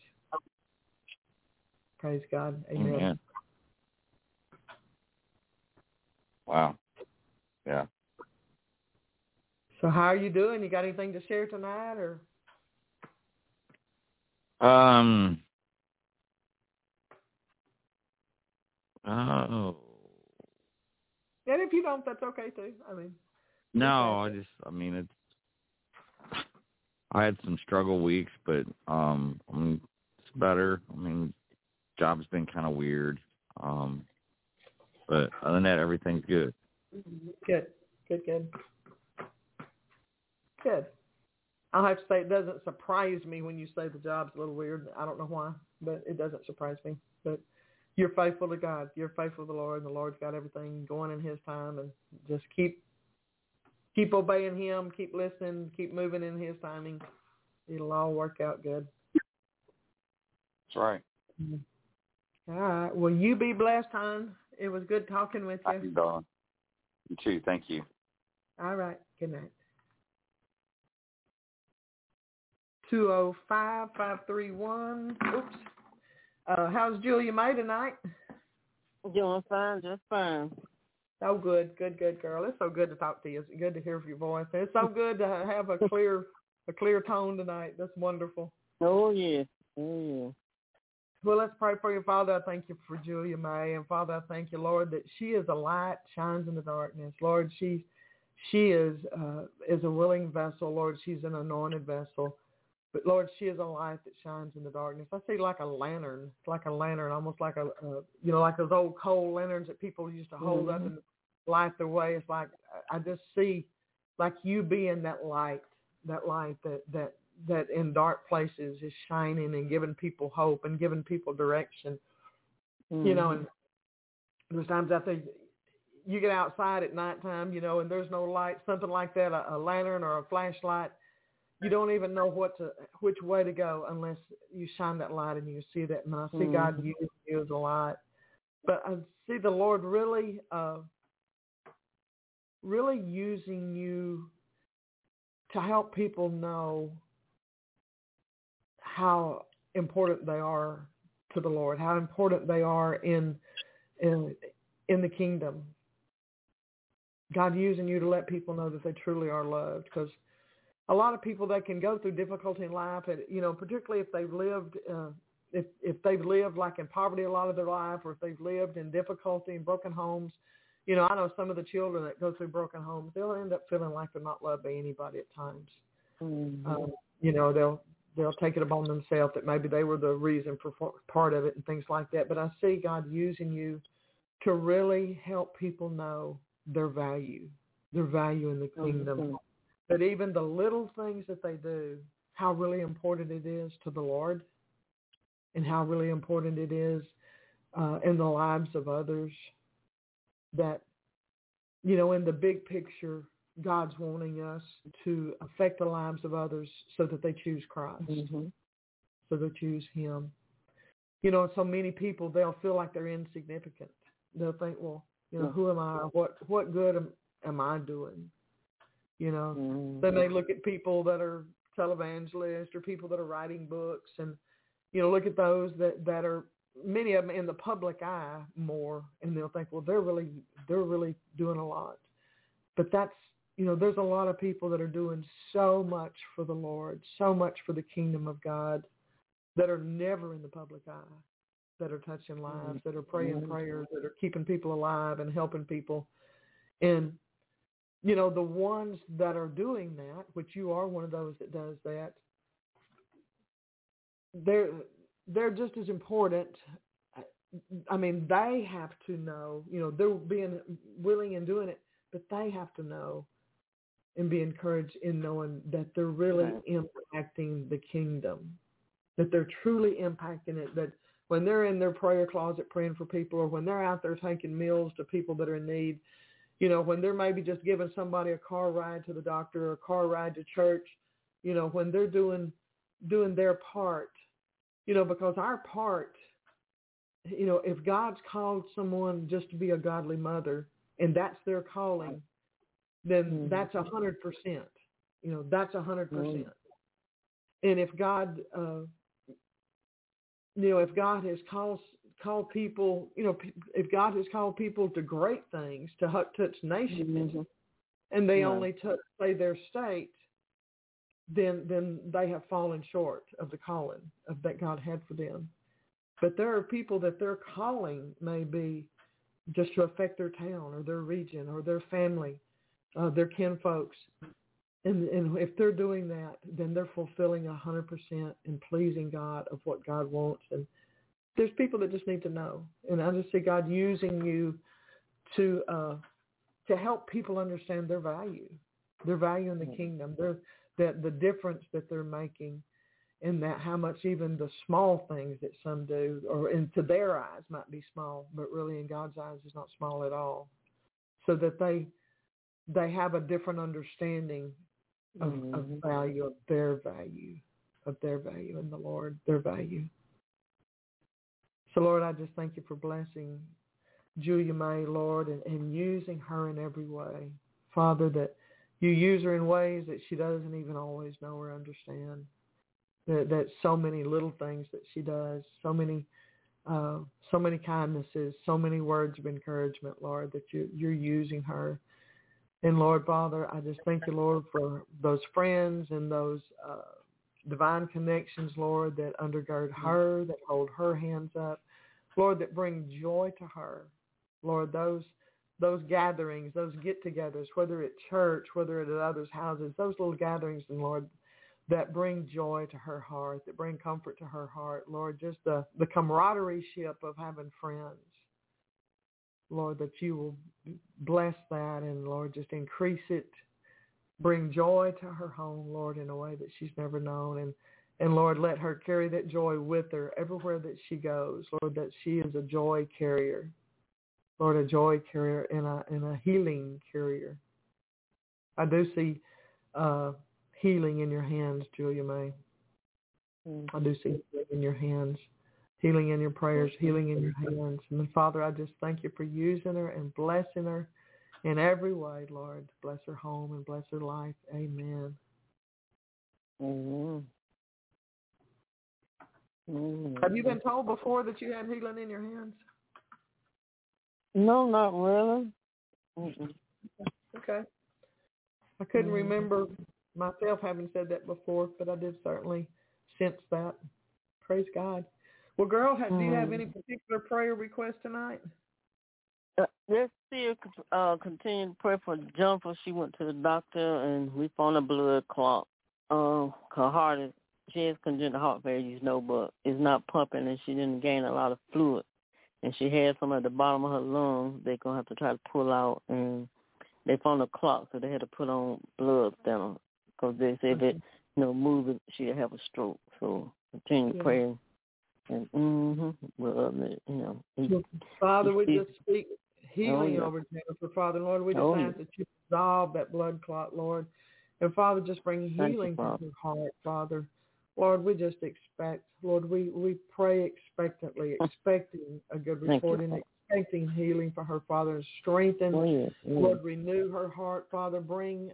Praise God. Amen. Amen. Wow. Yeah. So how are you doing? You got anything to share tonight, or? Oh. And if you don't, that's okay too. I mean. No, it's. I had some struggle weeks, but it's better. Job's been kind of weird, but other than that, everything's good. Good. I'll have to say it doesn't surprise me when you say the job's a little weird. I don't know why, but it doesn't surprise me. But you're faithful to God. You're faithful to the Lord, and the Lord's got everything going in His time, and just keep obeying Him, keep listening, keep moving in His timing. It'll all work out good. That's right. All right. Well, you be blessed, hon. It was good talking with you. Thank you, Dawn. You too. Thank you. All right. Good night. 205-531. Oops. How's Julia May tonight? Doing fine, just fine. Oh, good, girl. It's so good to talk to you. It's good to hear your voice. It's so good to have a clear tone tonight. That's wonderful. Oh, yeah. Oh, yeah. Well, let's pray for you, Father. I thank you for Julia May, and Father, I thank you, Lord, that she is a light, shines in the darkness. Lord, she is a willing vessel. Lord, she's an anointed vessel. But, Lord, she is a light that shines in the darkness. I see like a lantern. It's like a lantern, almost like like those old coal lanterns that people used to hold up and light their way. It's like I just see like you being that light that in dark places is shining and giving people hope and giving people direction. And there's times out there you get outside at nighttime, and there's no light, something like that, a lantern or a flashlight. You don't even know which way to go unless you shine that light and you see that. And I see God using you as a light. But I see the Lord really using you to help people know how important they are to the Lord, how important they are in the kingdom. God using you to let people know that they truly are loved, because a lot of people, they can go through difficulty in life, and particularly if they've lived, if they've lived like in poverty a lot of their life, or if they've lived in difficulty and broken homes. I know some of the children that go through broken homes, they'll end up feeling like they're not loved by anybody at times. They'll take it upon themselves that maybe they were the reason for part of it and things like that. But I see God using you to really help people know their value in the kingdom. That even the little things that they do, how really important it is to the Lord, and how really important it is in the lives of others. That, in the big picture, God's wanting us to affect the lives of others so that they choose Christ, so they choose Him. So many people, they'll feel like they're insignificant. They'll think, well, who am I? What good am I doing? They may look at people that are televangelists or people that are writing books, and look at those that are, many of them in the public eye more, and they'll think, well, they're really doing a lot. But that's, there's a lot of people that are doing so much for the Lord, so much for the kingdom of God, that are never in the public eye, that are touching lives, that are praying prayers, that are keeping people alive and helping people. And the ones that are doing that, which you are one of those that does that, they're just as important. I mean, they have to know, they're being willing and doing it, but they have to know and be encouraged in knowing that they're really impacting the kingdom, that they're truly impacting it, that when they're in their prayer closet praying for people, or when they're out there taking meals to people that are in need, You know, when they're maybe just giving somebody a car ride to the doctor or a car ride to church, you know, when they're doing their part, you know, because our part, you know, if God's called someone just to be a godly mother and that's their calling, then that's 100%. You know, that's 100%. And if God, you know, if God has called people, you know, if God has called people to great things, to touch nations, and they only touch, say, their state, then they have fallen short of the calling that God had for them. But there are people that their calling may be just to affect their town or their region or their family, their kinfolks. And if they're doing that, then they're fulfilling 100% and pleasing God of what God wants. And there's people that just need to know. And I just see God using you to help people understand their value in the kingdom, the difference that they're making, in that how much even the small things that some do, or into their eyes might be small, but really in God's eyes is not small at all. So that they have a different understanding of value, of their value in the Lord, their value. So, Lord, I just thank you for blessing Julia May, Lord, and using her in every way. Father, that you use her in ways that she doesn't even always know or understand. That so many little things that she does, so many kindnesses, so many words of encouragement, Lord, that you're using her. And Lord, Father, I just thank you, Lord, for those friends and those divine connections, Lord, that undergird her, that hold her hands up, Lord, that bring joy to her. Lord, those gatherings, those get-togethers, whether at church, whether at others' houses, those little gatherings, and Lord, that bring joy to her heart, that bring comfort to her heart. Lord, just the camaraderie-ship of having friends. Lord, that you will bless that and, Lord, just increase it. Bring joy to her home, Lord, in a way that she's never known. And Lord, let her carry that joy with her everywhere that she goes. Lord, that she is a joy carrier. Lord, a joy carrier and a healing carrier. I do see healing in your hands, Julia May. I do see healing in your hands, healing in your prayers, healing in your hands. And Father, I just thank you for using her and blessing her in every way, Lord. Bless her home and bless her life. Amen. Amen. Have you been told before that you had healing in your hands? No, not really. Okay. I couldn't remember myself having said that before, but I did certainly sense that. Praise God. Well, girl, do you have any particular prayer request tonight? Let's still continue to pray for Jennifer. She went to the doctor, and we found a blood clot. Her heart she has congenital heart failure, you know, but it's not pumping, and she didn't gain a lot of fluid. And she had some at the bottom of her lungs they're going to have to try to pull out, and they found a clot, so they had to put on blood thinner because they said that, moving, she'd have a stroke. So continue praying. And, Father, we just speak healing over Jennifer, Father. Lord, we just ask that you dissolve that blood clot, Lord. And, Father, just bring healing to her heart, Father. Lord, we just expect, Lord, we pray expectantly, expecting a good report and expecting healing for her, Father, and strengthen, Lord, renew her heart, Father, bring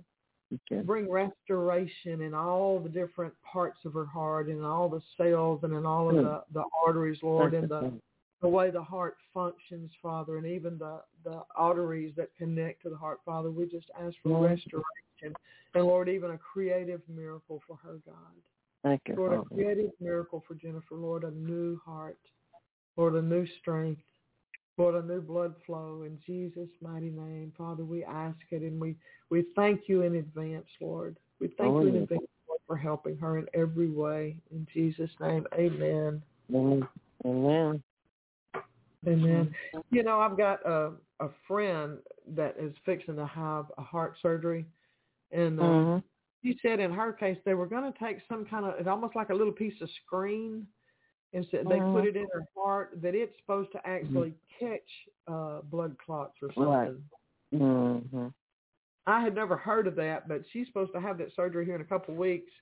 restoration in all the different parts of her heart and all the cells and in all of the arteries, Lord, and the way the heart functions, Father, and even the arteries that connect to the heart, Father. We just ask for restoration and, Lord, even a creative miracle for her, God. Thank you, Lord, a creative miracle for Jennifer, Lord, a new heart, Lord, a new strength, Lord, a new blood flow in Jesus' mighty name. Father, we ask it, and we thank you in advance, Lord. We thank you in advance, Lord, for helping her in every way. In Jesus' name, amen. Amen. Amen. You know, I've got a friend that is fixing to have a heart surgery, and she said in her case they were going to take some kind of, it's almost like a little piece of screen, and so they put it in her heart that it's supposed to actually catch blood clots or something. Mm-hmm. I had never heard of that, but she's supposed to have that surgery here in a couple of weeks.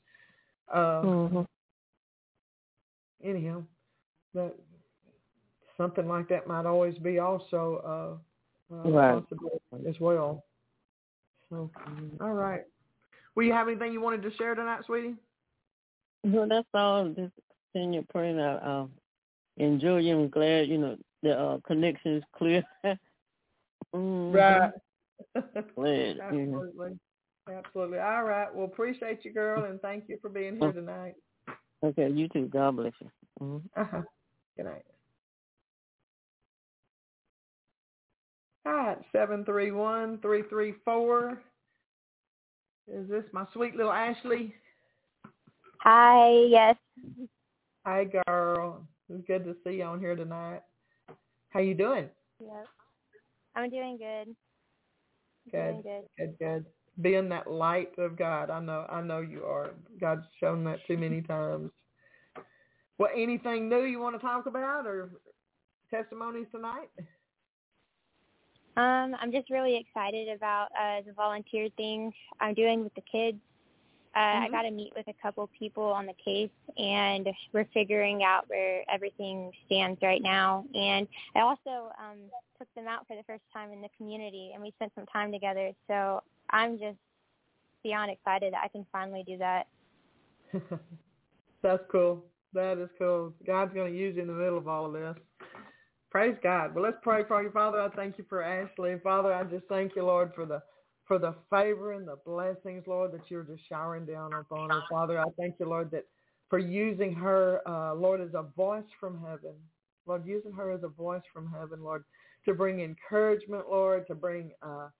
Anyhow, that something like that might always be also right. possible as well. So, all right. Will you have anything you wanted to share tonight, sweetie? No, that's all. Just send your praying out. Enjoy you. I'm glad, the connection is clear. Right. Glad. Absolutely. Absolutely. All right. Well, appreciate you, girl, and thank you for being here tonight. Okay, you too. God bless you. Mm-hmm. Good night. All right, 731-334. Is this my sweet little Ashley? Hi, yes. Hi, girl. It's good to see you on here tonight. How you doing? Yep. I'm doing good. Good. Good. Being that light of God, I know you are. God's shown that too many times. Well, anything new you want to talk about or testimonies tonight? I'm just really excited about the volunteer thing I'm doing with the kids. I got to meet with a couple people on the case, and we're figuring out where everything stands right now. And I also took them out for the first time in the community, and we spent some time together. So I'm just beyond excited that I can finally do that. That's cool. That is cool. God's going to use you in the middle of all of this. Praise God. Well, let's pray for you. Father, I thank you for Ashley. Father, I just thank you, Lord, for the favor and the blessings, Lord, that you're just showering down upon her. Father, I thank you, Lord, that for using her, Lord, as a voice from heaven. Lord, using her as a voice from heaven, Lord, to bring encouragement, Lord, to bring,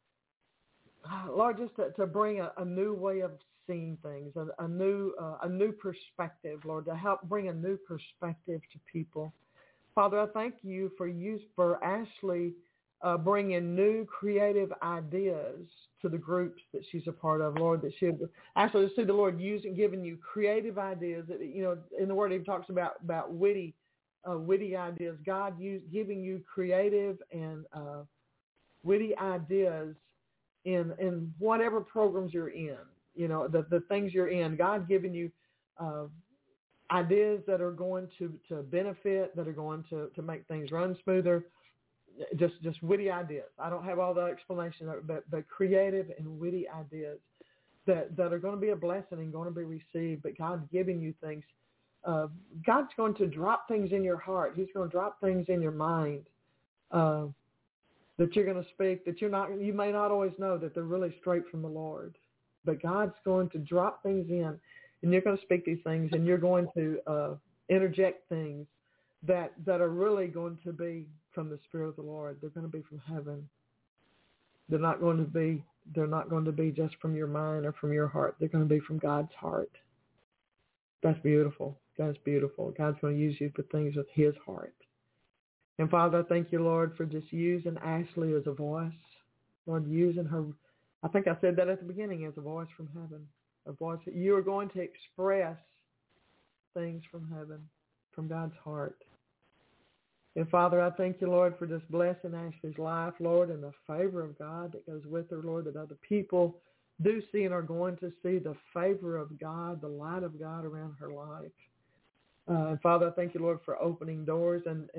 Lord, just to bring a new way of seeing things, a new perspective, Lord, to help bring a new perspective to people. Father, I thank you for Ashley bringing new creative ideas to the groups that she's a part of, Lord, that she actually see the Lord giving you creative ideas. That, in the Word, He talks about witty ideas. God giving you creative and witty ideas in whatever programs you're in. The things you're in. God giving you ideas that are going to benefit, that are going to make things run smoother. Just witty ideas. I don't have all the explanation, but creative and witty ideas that are going to be a blessing and going to be received. But God's giving you things. God's going to drop things in your heart. He's going to drop things in your mind that you're going to speak. That you may not always know that they're really straight from the Lord. But God's going to drop things in, and you're going to speak these things, and you're going to interject things that are really going to be from the Spirit of the Lord. They're going to be from heaven. They're not going to be just from your mind or from your heart. They're going to be from God's heart. That's beautiful. That's beautiful. God's going to use you for things with His heart. And Father, I thank you, Lord, for just using Ashley as a voice. Lord, using her. I think I said that at the beginning, as a voice from heaven. A voice that you are going to express things from heaven, from God's heart. And Father, I thank you, Lord, for just blessing Ashley's life, Lord, and the favor of God that goes with her, Lord, that other people do see and are going to see the favor of God, the light of God around her life. And Father, I thank you, Lord, for opening doors and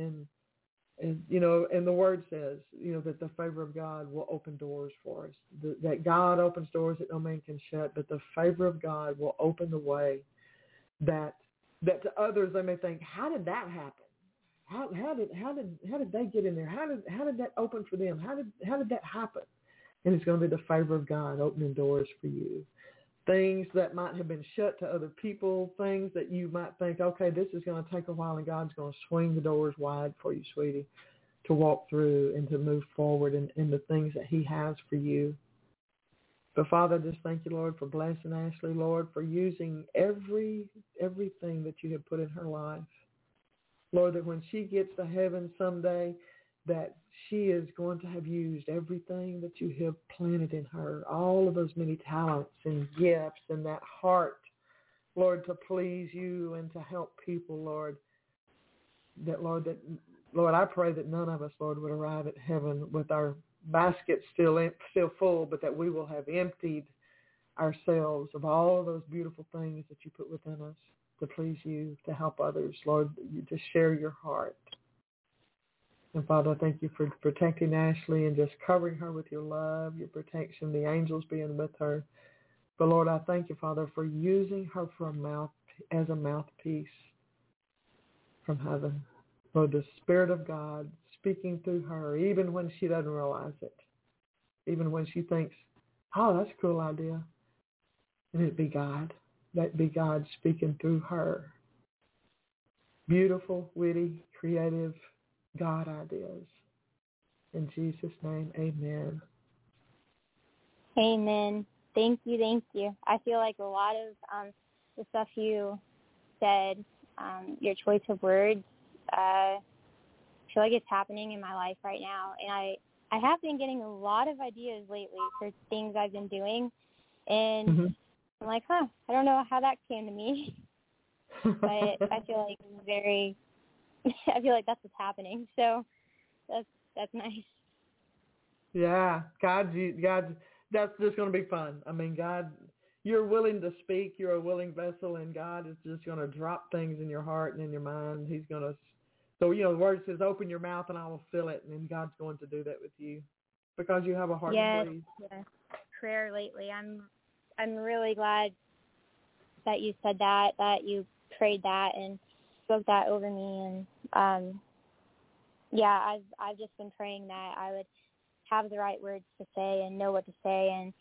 the Word says, that the favor of God will open doors for us, that God opens doors that no man can shut, but the favor of God will open the way that to others they may think, how did that happen? How did they get in there? How did that open for them? How did that happen? And it's going to be the favor of God opening doors for you. Things that might have been shut to other people, things that you might think, okay, this is going to take a while, and God's going to swing the doors wide for you, sweetie, to walk through and to move forward in the things that He has for you. But Father, I just thank you, Lord, for blessing Ashley, Lord, for using everything that you have put in her life. Lord, that when she gets to heaven someday, that she is going to have used everything that you have planted in her, all of those many talents and gifts and that heart, Lord, to please you and to help people, Lord. Lord, I pray that none of us, Lord, would arrive at heaven with our basket still full, but that we will have emptied ourselves of all of those beautiful things that you put within us to please you, to help others, Lord, to share your heart. And Father, I thank you for protecting Ashley and just covering her with your love, your protection, the angels being with her. But Lord, I thank you, Father, for using her as a mouthpiece from heaven. Lord, the Spirit of God speaking through her, even when she doesn't realize it, even when she thinks, oh, that's a cool idea. And it be God. That be God speaking through her. Beautiful, witty, creative God ideas. In Jesus' name, amen. Amen. Thank you. I feel like a lot of the stuff you said, your choice of words, I feel like it's happening in my life right now. And I have been getting a lot of ideas lately for things I've been doing. And I'm like, I don't know how that came to me. But I feel like I feel like that's what's happening. So that's nice. Yeah, God, that's just going to be fun. I mean, God, you're willing to speak. You're a willing vessel, and God is just going to drop things in your heart and in your mind. He's going to, so, the word says, open your mouth and I will fill it. And God's going to do that with you because you have a heart to please. Yes. Prayer lately. I'm really glad that you said that you prayed that and spoke that over me. And, I've just been praying that I would have the right words to say and know what to say and,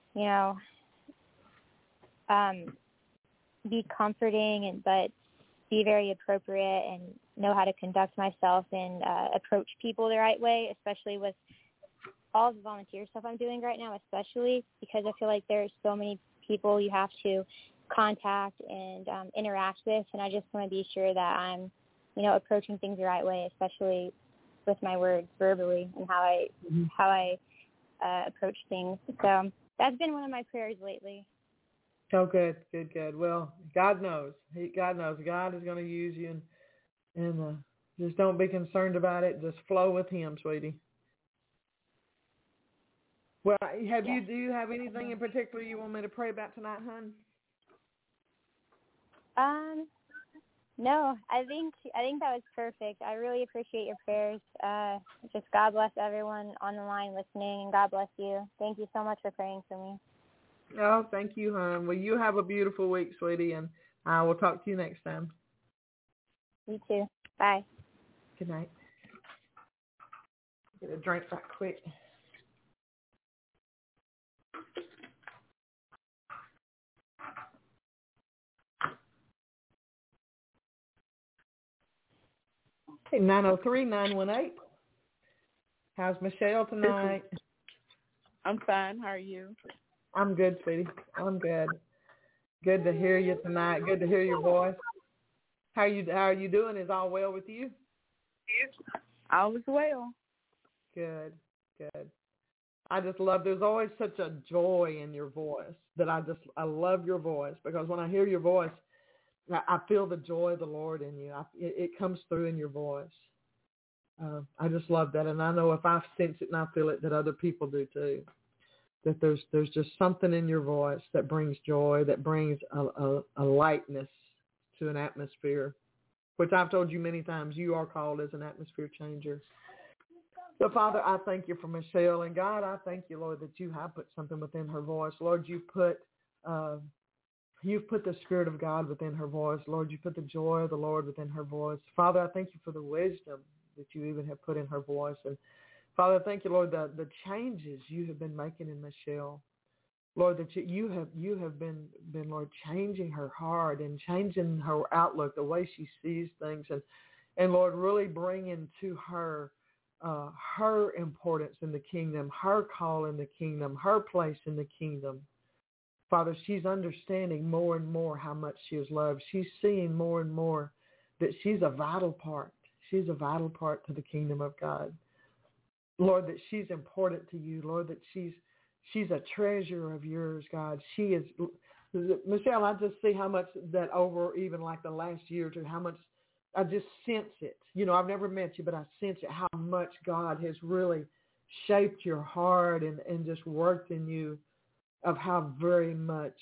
be comforting but be very appropriate and know how to conduct myself and approach people the right way, especially with all the volunteer stuff I'm doing right now, especially because I feel like there's so many people you have to contact and interact with, and I just want to be sure that I'm, approaching things the right way, especially with my words verbally and how I approach things. So that's been one of my prayers lately. Oh, good. Well, God knows. God knows. God is going to use you, and just don't be concerned about it. Just flow with Him, sweetie. Well, do you have anything in particular you want me to pray about tonight, hon? No, I think that was perfect. I really appreciate your prayers. Just God bless everyone on the line listening, and God bless you. Thank you so much for praying for me. Oh, thank you, hon. Well, you have a beautiful week, sweetie, and I will talk to you next time. You too. Bye. Good night. Get a drink right quick. Okay, 903-918. How's Michelle tonight? I'm fine. How are you? I'm good, sweetie. I'm good. Good to hear you tonight. Good to hear your voice. How are you doing? Is all well with you? All is well. Good. I just love, there's always such a joy in your voice that I love your voice, because when I hear your voice, I feel the joy of the Lord in you. It comes through in your voice. I just love that. And I know if I sense it and I feel it, that other people do too. That there's just something in your voice that brings joy, that brings a lightness to an atmosphere, which I've told you many times, you are called as an atmosphere changer. So, Father, I thank you for Michelle. And, God, I thank you, Lord, that you have put something within her voice. Lord, you've put the Spirit of God within her voice. Lord, you put the joy of the Lord within her voice. Father, I thank you for the wisdom that you even have put in her voice. And, Father, thank you, Lord, the changes you have been making in Michelle. Lord, that you have been, Lord, changing her heart and changing her outlook, the way she sees things. And Lord, really bringing to her her importance in the kingdom, her call in the kingdom, her place in the kingdom. Father, she's understanding more and more how much she is loved. She's seeing more and more that she's a vital part. She's a vital part to the kingdom of God. Lord, that she's important to you. Lord, that she's a treasure of yours, God. She is, Michelle, I just see how much that over even like the last year or two, how much I just sense it. I've never met you, but I sense it, how much God has really shaped your heart and just worked in you of how very much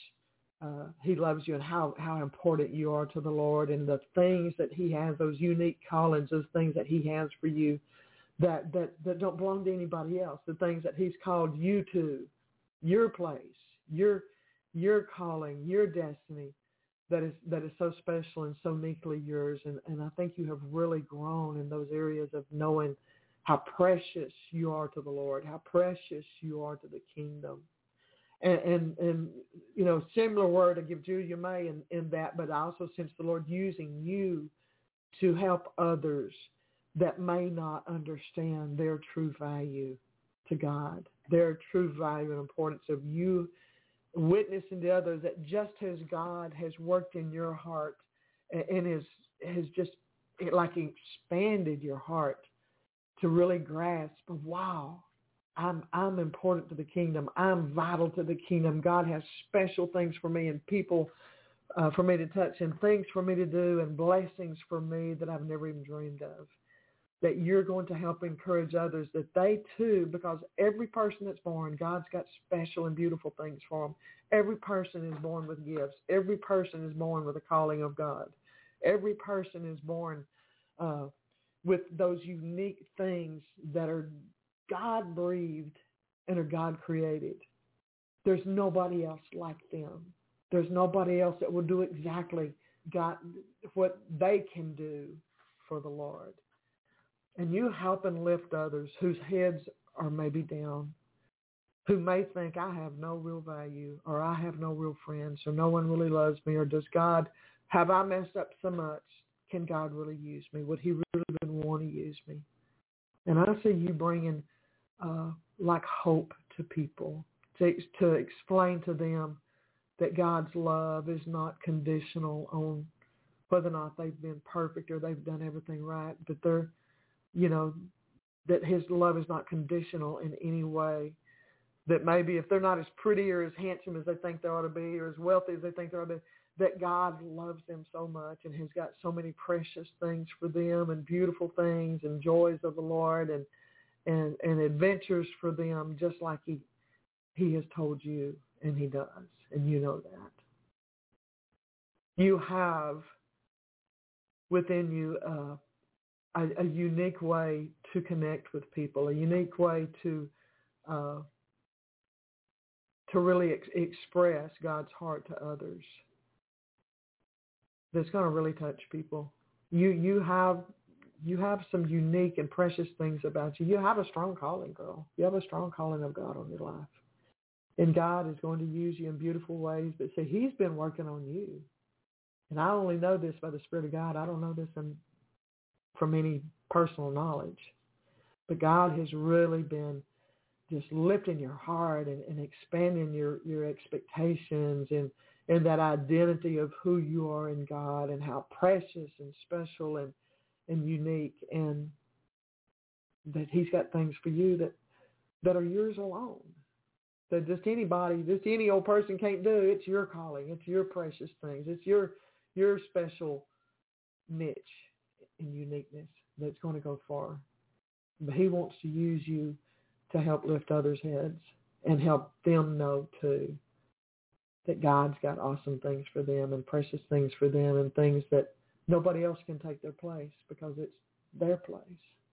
he loves you and how important you are to the Lord, and the things that he has, those unique callings, those things that he has for you that don't belong to anybody else, the things that he's called you to, your place, your calling, your destiny that is so special and so uniquely yours. And I think you have really grown in those areas of knowing how precious you are to the Lord, how precious you are to the kingdom. And you know, similar word I give Julia May in that, but I also sense the Lord using you to help others that may not understand their true value to God, their true value and importance of you witnessing to others that just as God has worked in your heart and has just like expanded your heart to really grasp of, wow, I'm important to the kingdom. I'm vital to the kingdom. God has special things for me and people for me to touch and things for me to do and blessings for me that I've never even dreamed of. That you're going to help encourage others that they too, because every person that's born, God's got special and beautiful things for them. Every person is born with gifts. Every person is born with a calling of God. Every person is born with those unique things that are God-breathed and are God-created. There's nobody else like them. There's nobody else that will do exactly God what they can do for the Lord. And you help and lift others whose heads are maybe down, who may think, I have no real value, or I have no real friends, or no one really loves me, or does God, have I messed up so much? Can God really use me? Would he really want to use me? And I see you bringing like hope to people, to explain to them that God's love is not conditional on whether or not they've been perfect or they've done everything right, but they're, you know, that his love is not conditional in any way. That maybe if they're not as pretty or as handsome as they think they ought to be, or as wealthy as they think they ought to be, that God loves them so much and has got so many precious things for them and beautiful things and joys of the Lord and adventures for them, just like he has told you, and he does, and you know that. You have within you a unique way to connect with people, a unique way to really express God's heart to others. That's going to really touch people. You have some unique and precious things about you. You have a strong calling, girl. You have a strong calling of God on your life. And God is going to use you in beautiful ways. But see, he's been working on you. And I only know this by the Spirit of God. I don't know this from any personal knowledge. But God has really been just lifting your heart and expanding your expectations and that identity of who you are in God and how precious and special and unique, and that he's got things for you that are yours alone. That just any old person can't do. It's your calling. It's your precious things. It's your special niche and uniqueness that's going to go far. But he wants to use you to help lift others' heads and help them know too that God's got awesome things for them and precious things for them and things that nobody else can take their place because it's their place.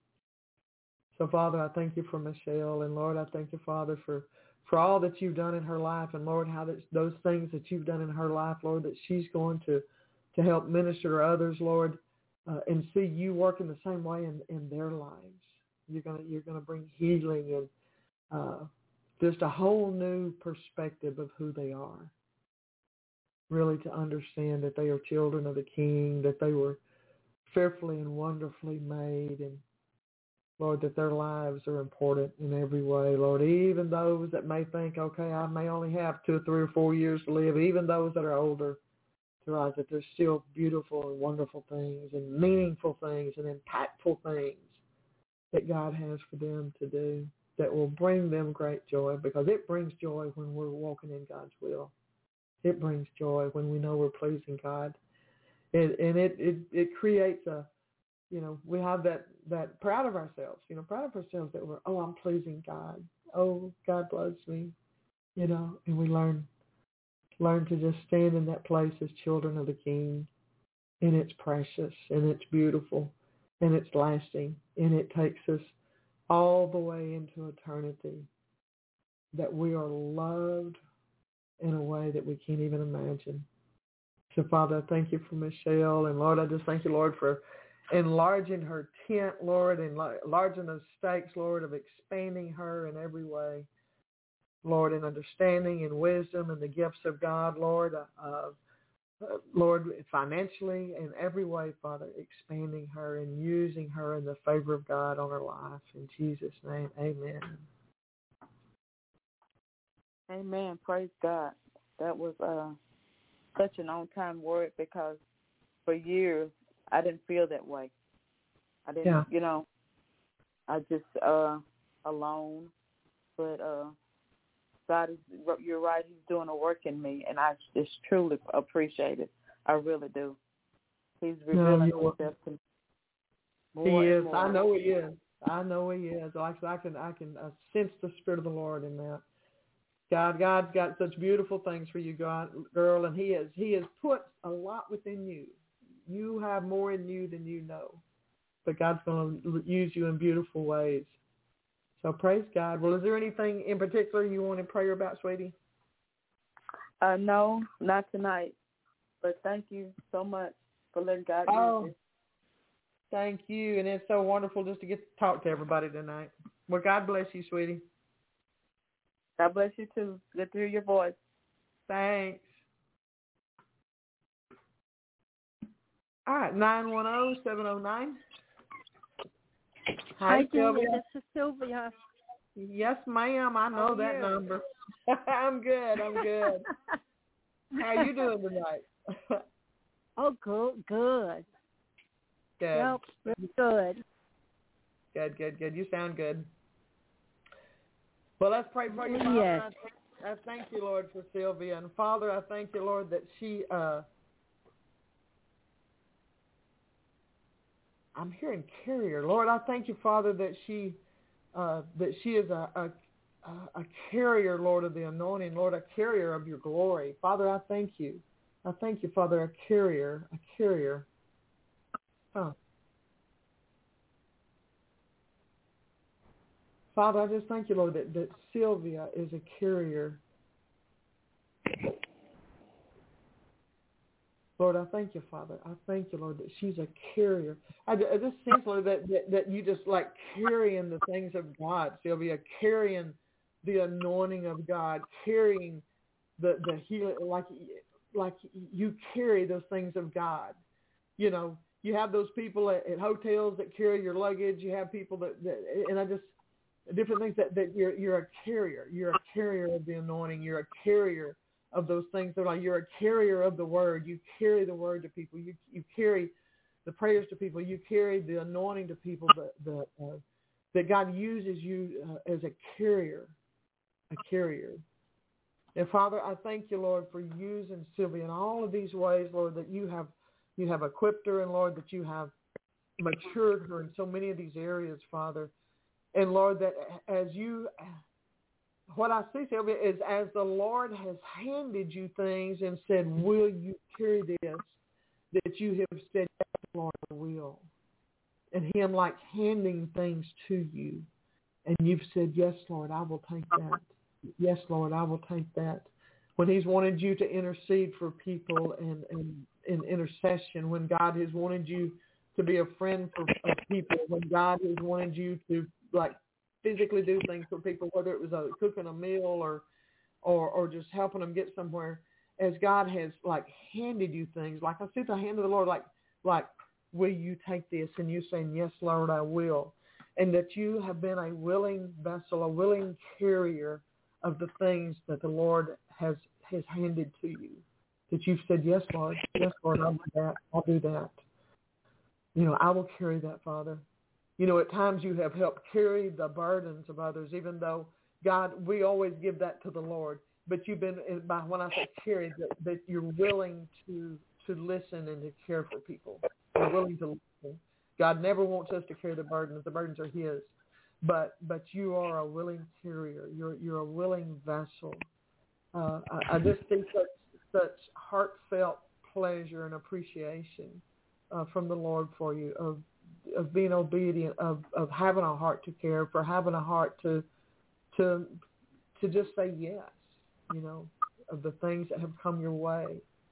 So, Father, I thank you for Michelle. And, Lord, I thank you, Father, for all that you've done in her life. And, Lord, how those things that you've done in her life, Lord, that she's going to help minister to others, Lord, and see you working the same way in their lives. You're gonna bring healing and just a whole new perspective of who they are. Really to understand that they are children of the King, that they were fearfully and wonderfully made, and Lord, that their lives are important in every way. Lord, even those that may think, okay, I may only have 2 or 3 or 4 years to live, even those that are older, to realize that there's still beautiful and wonderful things and meaningful things and impactful things that God has for them to do that will bring them great joy, because it brings joy when we're walking in God's will. It brings joy when we know we're pleasing God. And it creates a we have that proud of ourselves, that we're, I'm pleasing God. Oh, God loves me, and we learn to just stand in that place as children of the King, and it's precious, and it's beautiful, and it's lasting, and it takes us all the way into eternity, that we are loved in a way that we can't even imagine. So, Father, I thank you for Michelle, and Lord, I just thank you, Lord, for enlarging her tent, Lord, and enlarging those stakes, Lord, of expanding her in every way, Lord, in understanding and wisdom and the gifts of God, Lord, Lord, financially in every way, Father, expanding her and using her in the favor of God on her life. In Jesus' name, amen. Amen. Praise God. That was such an on-time word, because for years I didn't feel that way. I didn't, I just alone. But God you're right, he's doing a work in me, and I just truly appreciate it. I really do. He's revealing himself to me more. He is. More. I know he is. Like I can sense the Spirit of the Lord in that. God's got such beautiful things for you, girl, and He has put a lot within you. You have more in you than you know, but God's going to use you in beautiful ways. So praise God. Well, is there anything in particular you want to pray about, sweetie? No, not tonight. But thank you so much for letting God use you. Thank you, and it's so wonderful just to get to talk to everybody tonight. Well, God bless you, sweetie. God bless you, too. Good to hear your voice. Thanks. All right, 910-709. Hi, Sylvia. This is Sylvia. Yes, ma'am. I know that number. I'm good. How you doing tonight? Oh, good. Good. Yep, really good. Good. You sound good. Well, let's pray for you, Father. Yes. I thank you, Lord, for Sylvia. And, Father, I thank you, Lord, that she, I'm hearing carrier. Lord, I thank you, Father, that she is a carrier, Lord, of the anointing, Lord, a carrier of your glory. Father, I thank you. I thank you, Father, a carrier. Huh. Father, I just thank you, Lord, that Sylvia is a carrier. Lord, I thank you, Father. I thank you, Lord, that she's a carrier. I just sense, Lord, that you just like carrying the things of God, Sylvia, carrying the anointing of God, carrying the healing, like you carry those things of God. You know, you have those people at hotels that carry your luggage. You have people that and I just, different things that you're a carrier. You're a carrier of the anointing. You're a carrier of those things. That like you're a carrier of the word. You carry the word to people. You carry the prayers to people. You carry the anointing to people. That God uses you as a carrier. And Father, I thank you, Lord, for using Sylvia in all of these ways, Lord, that you have equipped her, and Lord, that you have matured her in so many of these areas, Father. And Lord, that what I see, Sylvia, is as the Lord has handed you things and said, will you carry this, that you have said, yes, Lord, I will. And him like handing things to you. And you've said, yes, Lord, I will take that. Yes, Lord, I will take that. When he's wanted you to intercede for people and in intercession, when God has wanted you to be a friend of people, when God has wanted you to like physically do things for people, whether it was cooking a meal or just helping them get somewhere, as God has like handed you things, like I see the hand of the Lord, like will you take this? And you saying, yes, Lord, I will. And that you have been a willing vessel, a willing carrier of the things that the Lord has handed to you. That you've said, yes, Lord, I'll do that. I'll do that. You know, I will carry that, Father. You know, at times you have helped carry the burdens of others, even though, God, we always give that to the Lord. But you've been, when I say carry, that you're willing to listen and to care for people. You're willing to listen. God never wants us to carry the burdens. The burdens are His. But you are a willing carrier. You're a willing vessel. I just see such heartfelt pleasure and appreciation from the Lord for you, of being obedient, of having a heart to care, for having a heart to just say yes, of the things that have come your way.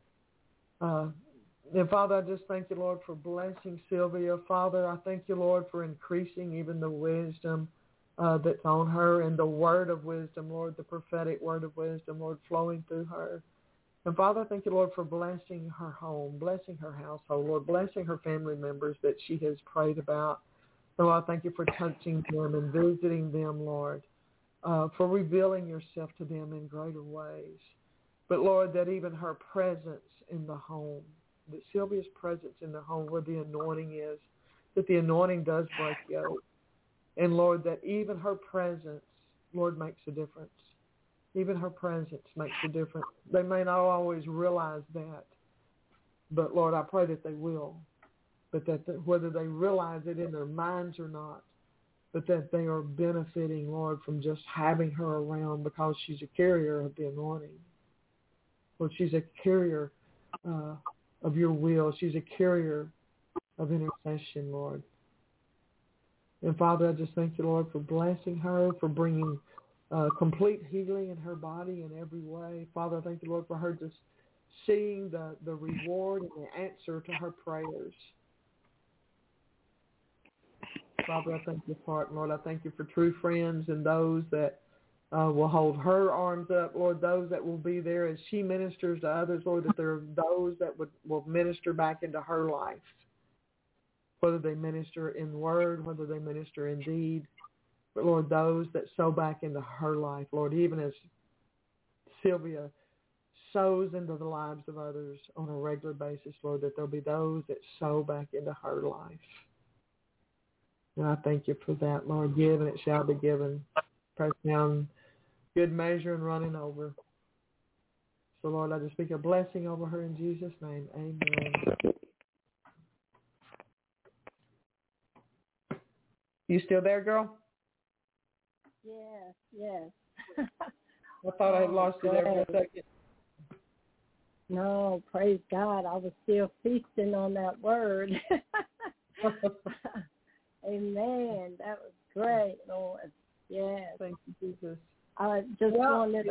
And Father, I just thank you, Lord, for blessing Sylvia. Father, I thank you, Lord, for increasing even the wisdom that's on her and the word of wisdom, Lord, the prophetic word of wisdom, Lord, flowing through her. And Father, I thank you, Lord, for blessing her home, blessing her household, Lord, blessing her family members that she has prayed about. So I thank you for touching them and visiting them, Lord, for revealing yourself to them in greater ways. But, Lord, that even her presence in the home, that Sylvia's presence in the home where the anointing is, that the anointing does break yoke. And, Lord, that even her presence, Lord, makes a difference. Even her presence makes a difference. They may not always realize that, but, Lord, I pray that they will. But that whether they realize it in their minds or not, but that they are benefiting, Lord, from just having her around because she's a carrier of the anointing. Lord, she's a carrier of your will. She's a carrier of intercession, Lord. And, Father, I just thank you, Lord, for blessing her, for bringing complete healing in her body in every way. Father, I thank you, Lord, for her just seeing the reward and the answer to her prayers. Father, I thank you for it, Lord. I thank you for true friends and those that will hold her arms up, Lord, those that will be there as she ministers to others, Lord, that there are those that will minister back into her life, whether they minister in word, whether they minister in deed. But, Lord, those that sow back into her life, Lord, even as Sylvia sows into the lives of others on a regular basis, Lord, that there'll be those that sow back into her life. And I thank you for that, Lord. Give and it shall be given. Press down, good measure and running over. So, Lord, I just speak a blessing over her in Jesus' name. Amen. You still there, girl? Yes. I thought I had lost you there for a second. No, praise God. I was still feasting on that word. Amen. That was great, Lord. Yes. Thank you, Jesus. I just wanted,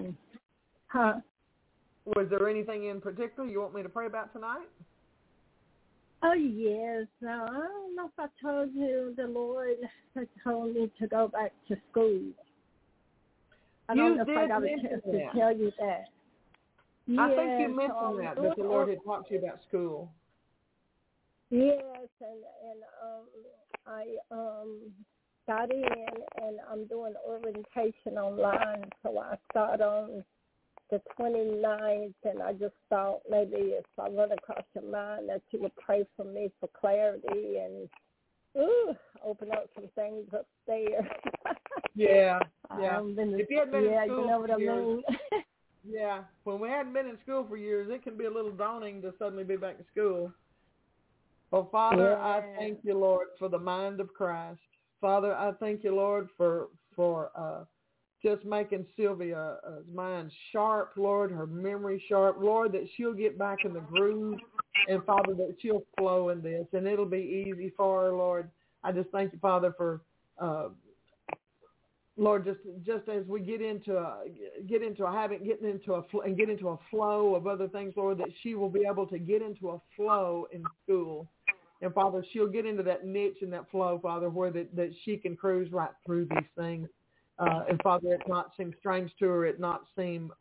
Was there anything in particular you want me to pray about tonight? Oh, yes. Now, I don't know if I told you the Lord had told me to go back to school. I don't know if I got a chance to tell you that. I think you mentioned that the Lord had talked to you about school. Yes, and I got in, and I'm doing orientation online, so I start on the 29th, and I just thought maybe if I run across your mind that you would pray for me for clarity and open up some things up there. Yeah. If you hadn't been in school you know what I mean. Yeah, when we hadn't been in school for years, it can be a little daunting to suddenly be back in school. Well, Father, I thank you, Lord, for the mind of Christ. Father, I thank you, Lord, for just making Sylvia's mind sharp, Lord, her memory sharp, Lord, that she'll get back in the groove, and, Father, that she'll flow in this, and it'll be easy for her, Lord. I just thank you, Father, for Lord, just as we get into a habit, get into a flow of other things, Lord, that she will be able to get into a flow in school. And, Father, she'll get into that niche and that flow, Father, where that she can cruise right through these things. And, Father, it not seem strange to her, it not seem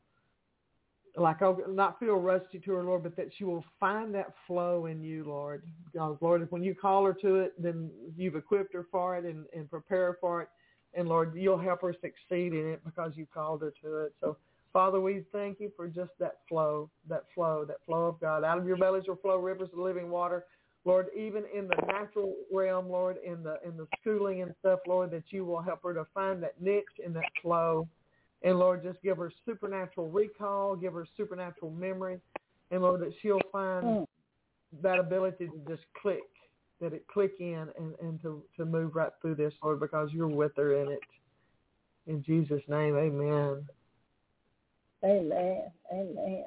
not feel rusty to her, Lord, but that she will find that flow in you, Lord. Because, Lord, when you call her to it, then you've equipped her for it and prepare her for it. And, Lord, you'll help her succeed in it because you called her to it. So, Father, we thank you for just that flow of God. Out of your bellies will flow rivers of living water. Lord, even in the natural realm, Lord, in the schooling and stuff, Lord, that you will help her to find that niche and that flow. And, Lord, just give her supernatural recall, give her supernatural memory. And, Lord, that she'll find that ability to just click that it click in and to move right through this, Lord, because you're with her in it. In Jesus' name, amen. Amen. Amen.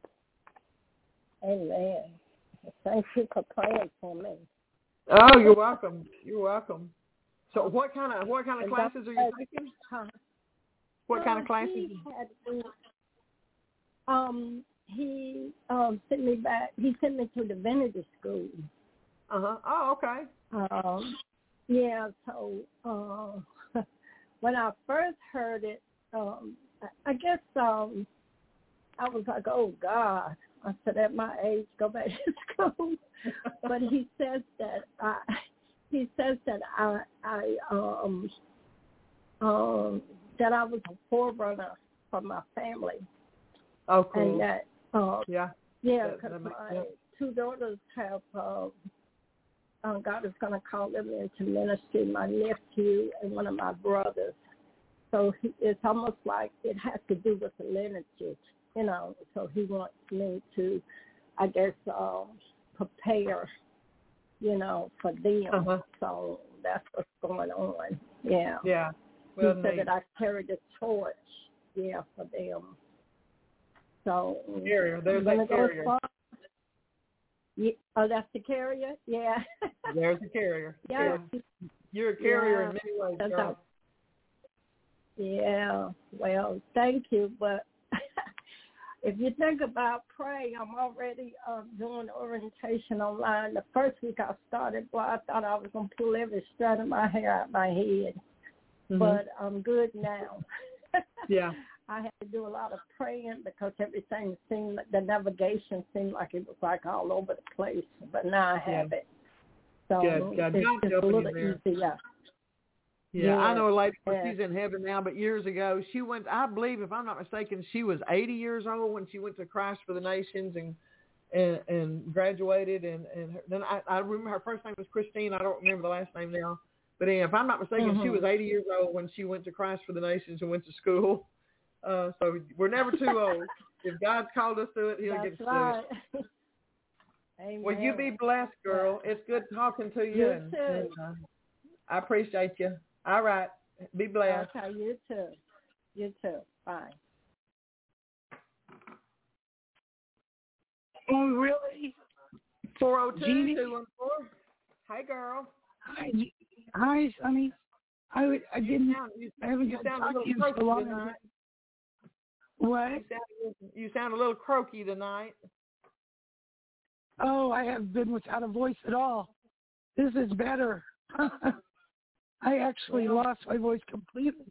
Amen. Thank you for praying for me. Oh, you're welcome. You're welcome. So what kind of classes are you taking? What kind of classes? He sent me back. He sent me to divinity school. Oh, okay. Yeah. So when I first heard it, I guess I was like, oh God. I said, at my age, go back to school. But he says that I was a forerunner for my family. Oh, cool. And that because my sense. two daughters have God is going to call them into ministry. My nephew and one of my brothers. So it's almost like it has to do with the lineage. So he wants me to, I guess, prepare, for them. So that's what's going on. Yeah. Yeah. Well, he said that I carry the torch, for them. So carrier. There's that carrier. Oh, that's the carrier? Yeah. There's the carrier. Yeah. You're a carrier in many ways, girl. Yeah. Well, thank you, but if you think about praying, I'm already doing orientation online. The first week I started, I thought I was going to pull every strand of my hair out my head. Mm-hmm. But I'm good now. Yeah. I had to do a lot of praying because everything seemed, the navigation seemed like it was like all over the place. But now I have it. So it's a little easier. Yeah, I know a lady, she's in heaven now, but years ago, she went, I believe, if I'm not mistaken, she was 80 years old when she went to Christ for the Nations and graduated. And then I remember her first name was Christine. I don't remember the last name now. But if I'm not mistaken, she was 80 years old when she went to Christ for the Nations and went to school. So we're never too old. If God's called us to it, he'll get us right. to it. Amen. Well, you be blessed, girl. It's good talking to you. You too. I appreciate you. All right. Be blessed. Okay, you too. You too. Bye. Oh, really? 402-214. Hey, girl. Hi, Sonny. I haven't got to talk to you so long. Tonight. What? You sound a little croaky tonight. Oh, I have been without a voice at all. This is better. I actually lost my voice completely.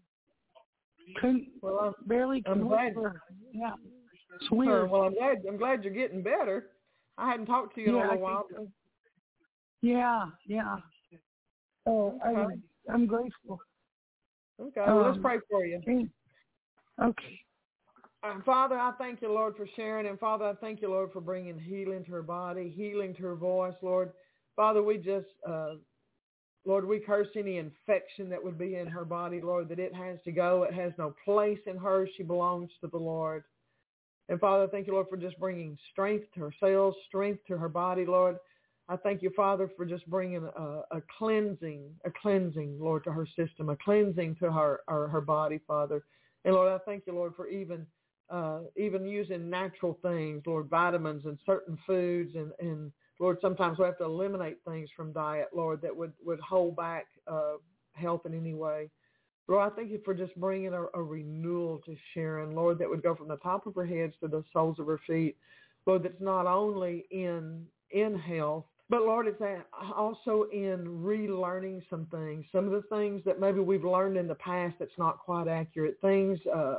Barely I'm glad. Yeah, it's weird. Well, I'm glad you're getting better. I hadn't talked to you in a little while. Yeah. Oh, okay. I'm grateful. Okay, well, let's pray for you. Okay. Father, I thank you, Lord, for Sharon. And Father, I thank you, Lord, for bringing healing to her body, healing to her voice, Lord. Father, we just, Lord, we curse any infection that would be in her body, Lord, that it has to go. It has no place in her. She belongs to the Lord. And Father, I thank you, Lord, for just bringing strength to her cells, strength to her body, Lord. I thank you, Father, for just bringing a cleansing, Lord, to her system, a cleansing to her body, Father. And Lord, I thank you, Lord, for even using natural things, Lord, vitamins and certain foods. And Lord, sometimes we have to eliminate things from diet, Lord, that would hold back health in any way. Lord, I thank you for just bringing a renewal to Sharon, Lord, that would go from the top of her head to the soles of her feet. Lord, that's not only in health, but Lord, it's also in relearning some things, some of the things that maybe we've learned in the past that's not quite accurate. Things,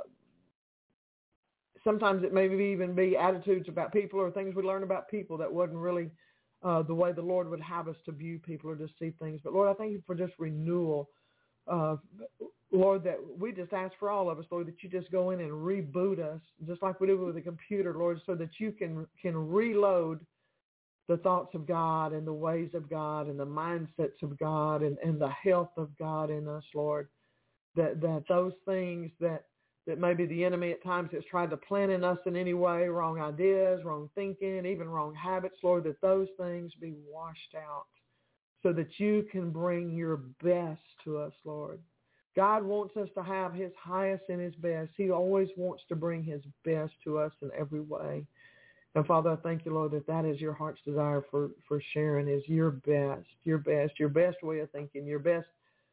sometimes it may even be attitudes about people or things we learn about people that wasn't really the way the Lord would have us to view people or to see things. But Lord, I thank you for just renewal. Lord, that we just ask for all of us, Lord, that you just go in and reboot us, just like we do with a computer, Lord, so that you can reload the thoughts of God and the ways of God and the mindsets of God and the health of God in us, Lord, that those things that maybe the enemy at times has tried to plant in us in any way, wrong ideas, wrong thinking, even wrong habits, Lord, that those things be washed out so that you can bring your best to us, Lord. God wants us to have his highest and his best. He always wants to bring his best to us in every way. And Father, I thank you, Lord, that is your heart's desire for Sharon, is your best way of thinking, your best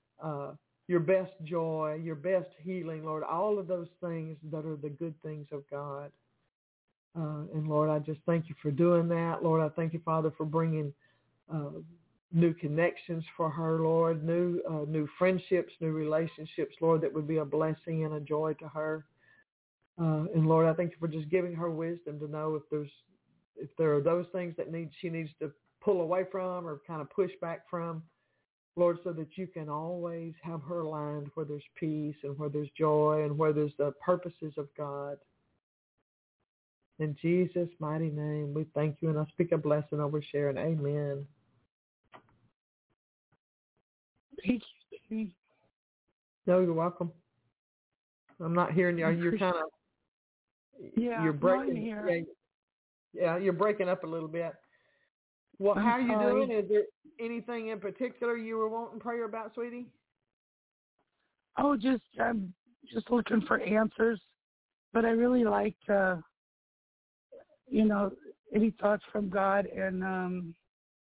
joy, your best healing, Lord, all of those things that are the good things of God. And Lord, I just thank you for doing that. Lord, I thank you, Father, for bringing new connections for her, Lord, new friendships, new relationships, Lord, that would be a blessing and a joy to her. And Lord, I thank you for just giving her wisdom to know if there are those things that she needs to pull away from or kind of push back from, Lord, so that you can always have her aligned where there's peace and where there's joy and where there's the purposes of God. In Jesus' mighty name, we thank you, and I speak a blessing over Sharon. Amen. Thank you. No, you're welcome. I'm not hearing you. You're kind of you're breaking. I'm here. Yeah, you're breaking up a little bit. Well, how are you doing? Is there anything in particular you were wanting prayer about, sweetie? Oh, I'm just looking for answers, but I really like, any thoughts from God and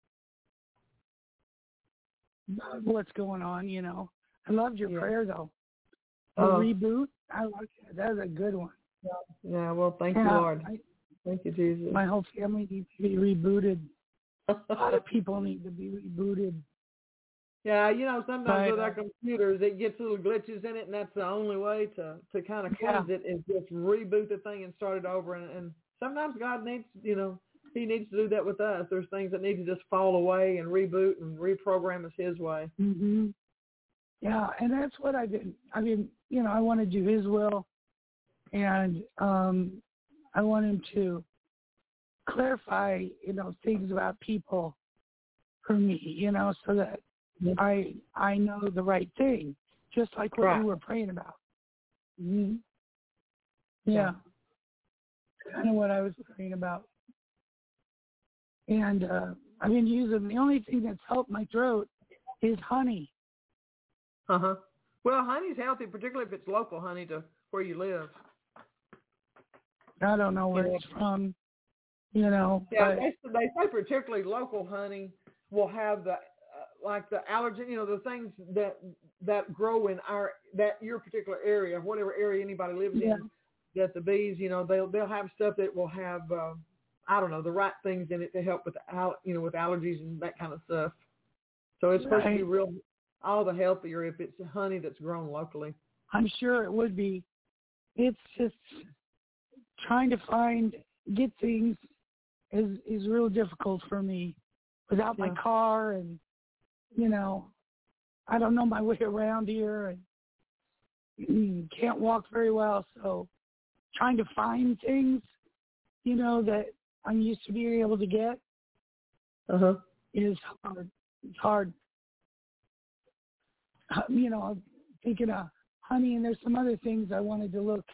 what's going on. I loved your prayer though. The reboot. I like that. That's a good one. Yeah. Well, thank you, Lord. Thank you, Jesus. My whole family needs to be rebooted. A lot of people need to be rebooted. Yeah, sometimes with our computers, it gets little glitches in it, and that's the only way to kind of cleanse it is just reboot the thing and start it over. And sometimes God needs, he needs to do that with us. There's things that need to just fall away and reboot and reprogram us his way. Mm-hmm. Yeah, and that's what I did. I want to do his will, and I want him to clarify, things about people for me, so that I know the right thing, just like what you were praying about. Mm-hmm. Yeah. Kind of what I was praying about. And I've been using, the only thing that's helped my throat is honey. Uh-huh. Well, honey's healthy, particularly if it's local honey to where you live. I don't know where it's from, Yeah, but they say particularly local honey will have the the allergen, the things that grow in your particular area, whatever area anybody lives in, that the bees, they'll have stuff that will have the right things in it to help with with allergies and that kind of stuff. So it's supposed to be all the healthier if it's honey that's grown locally. I'm sure it would be. It's just trying to get things is real difficult for me without my car, and I don't know my way around here and can't walk very well, so trying to find things that I'm used to being able to get is hard. It's hard. I'm thinking of honey, and there's some other things I wanted to look,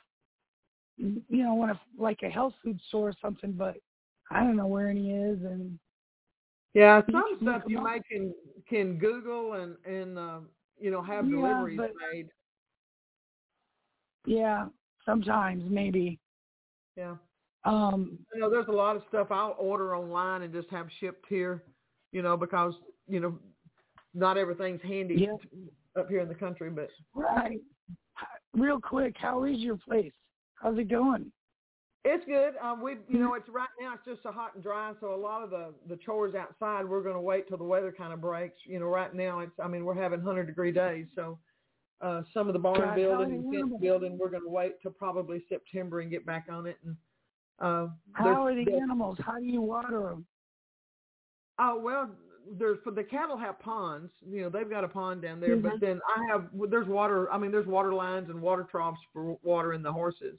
like a health food store or something, but I don't know where any is. And some stuff you can Google and have deliveries made. Yeah, sometimes maybe. Yeah. There's a lot of stuff I'll order online and just have shipped here, because not everything's handy up here in the country, but right. Real quick, how is your place? How's it going? It's good. It's right now. It's just so hot and dry. So a lot of the chores outside, we're going to wait till the weather kind of breaks. Right now we're having 100-degree days. So some of the barn building and fence building, we're going to wait till probably September and get back on it. And how are the animals? How do you water them? Oh, well, the cattle have ponds. They've got a pond down there, but then there's water. There's water lines and water troughs for watering the horses.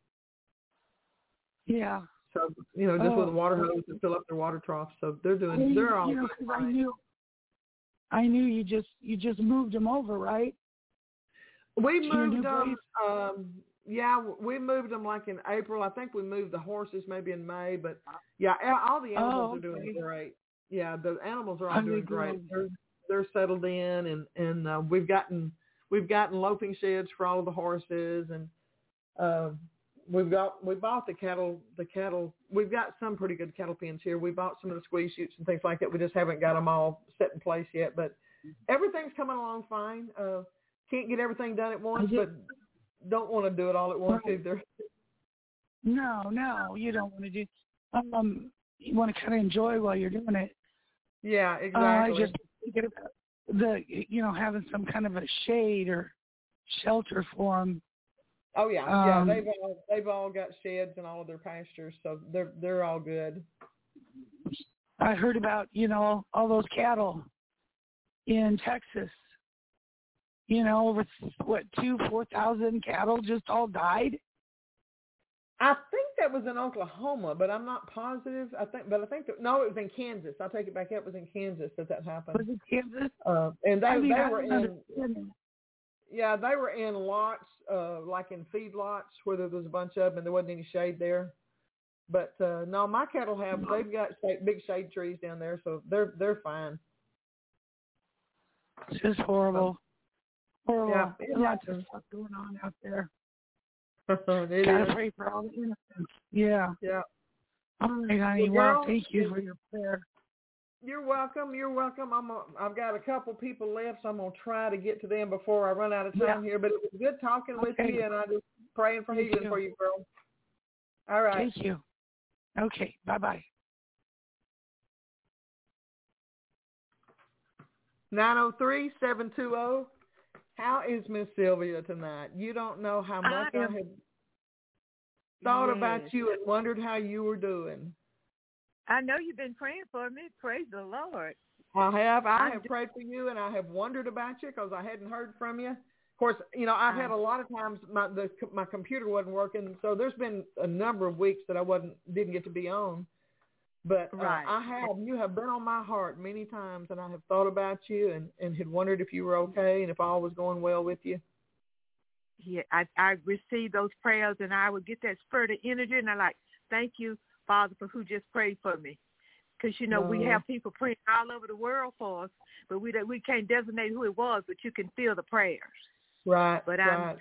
Yeah. So, just with a water hose to fill up their water troughs. So they're all fine. I knew you just moved them over, right? We moved them. We moved them like in April. I think we moved the horses maybe in May, but all the animals are doing great. Yeah, the animals are all doing great. They're settled in, and we've gotten loping sheds for all of the horses, and we bought the cattle. We've got some pretty good cattle pens here. We bought some of the squeeze chutes and things like that. We just haven't got them all set in place yet, but everything's coming along fine. Can't get everything done at once, but don't want to do it all at once either. No, you don't want to do. You want to kind of enjoy while you're doing it. Yeah, exactly. I just thinking about having some kind of a shade or shelter for them. Oh yeah, they've all got sheds in all of their pastures, so they're all good. I heard about all those cattle in Texas. Over 4,000 cattle just all died. I think that was in Oklahoma, but I'm not positive. I think it was in Kansas. I'll take it back. It was in Kansas that happened. Was it Kansas? And they were in. Yeah, they were in lots, like in feed lots, where there was a bunch of them and there wasn't any shade there. But no, my cattle they've got big shade trees down there, so they're fine. It's just horrible. Horrible. Yeah, lots of stuff going on out there. Gotta pray for all the innocents. Yeah. Yeah. All right, honey. Well, thank you for your prayer. You're welcome. I've got a couple people left, so I'm gonna try to get to them before I run out of time here. But it was good talking with you, and I just praying for healing for you, girl. All right. Thank you. Okay. Bye-bye. 903-720. How is Miss Sylvia tonight? You don't know how much I had thought about you and wondered how you were doing. I know you've been praying for me. Praise the Lord. I have prayed for you, and I have wondered about you because I hadn't heard from you. Of course, I've had a lot of times my computer wasn't working, so there's been a number of weeks that I didn't get to be on. But you have been on my heart many times, and I have thought about you and had wondered if you were okay and if all was going well with you. Yeah, I received those prayers, and I would get that spurt of energy, and I thank you, Father, for who just prayed for me. Because, we have people praying all over the world for us, but we can't designate who it was, but you can feel the prayers. Right, but right.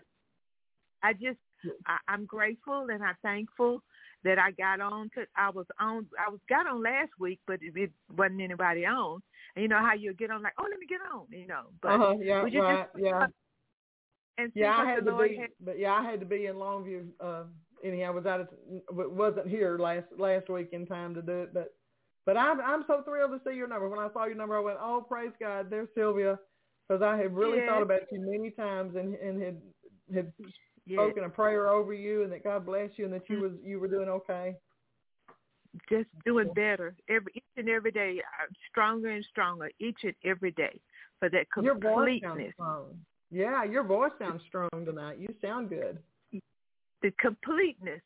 I'm grateful and I'm thankful that I got on. Got on last week, but it wasn't anybody on. And you know how you get on let me get on, But yeah, right, yeah. And I had to be in Longview. Anyhow, wasn't here last week in time to do it. But I'm so thrilled to see your number. When I saw your number, I went, oh, praise God, there's Sylvia, because I had really thought about you many times and had spoken a prayer over you, and that God bless you, and that you were doing okay. Just doing better each and every day, stronger and stronger each and every day for that completeness. Your voice sounds strong. Yeah, your voice sounds strong tonight. You sound good. The completeness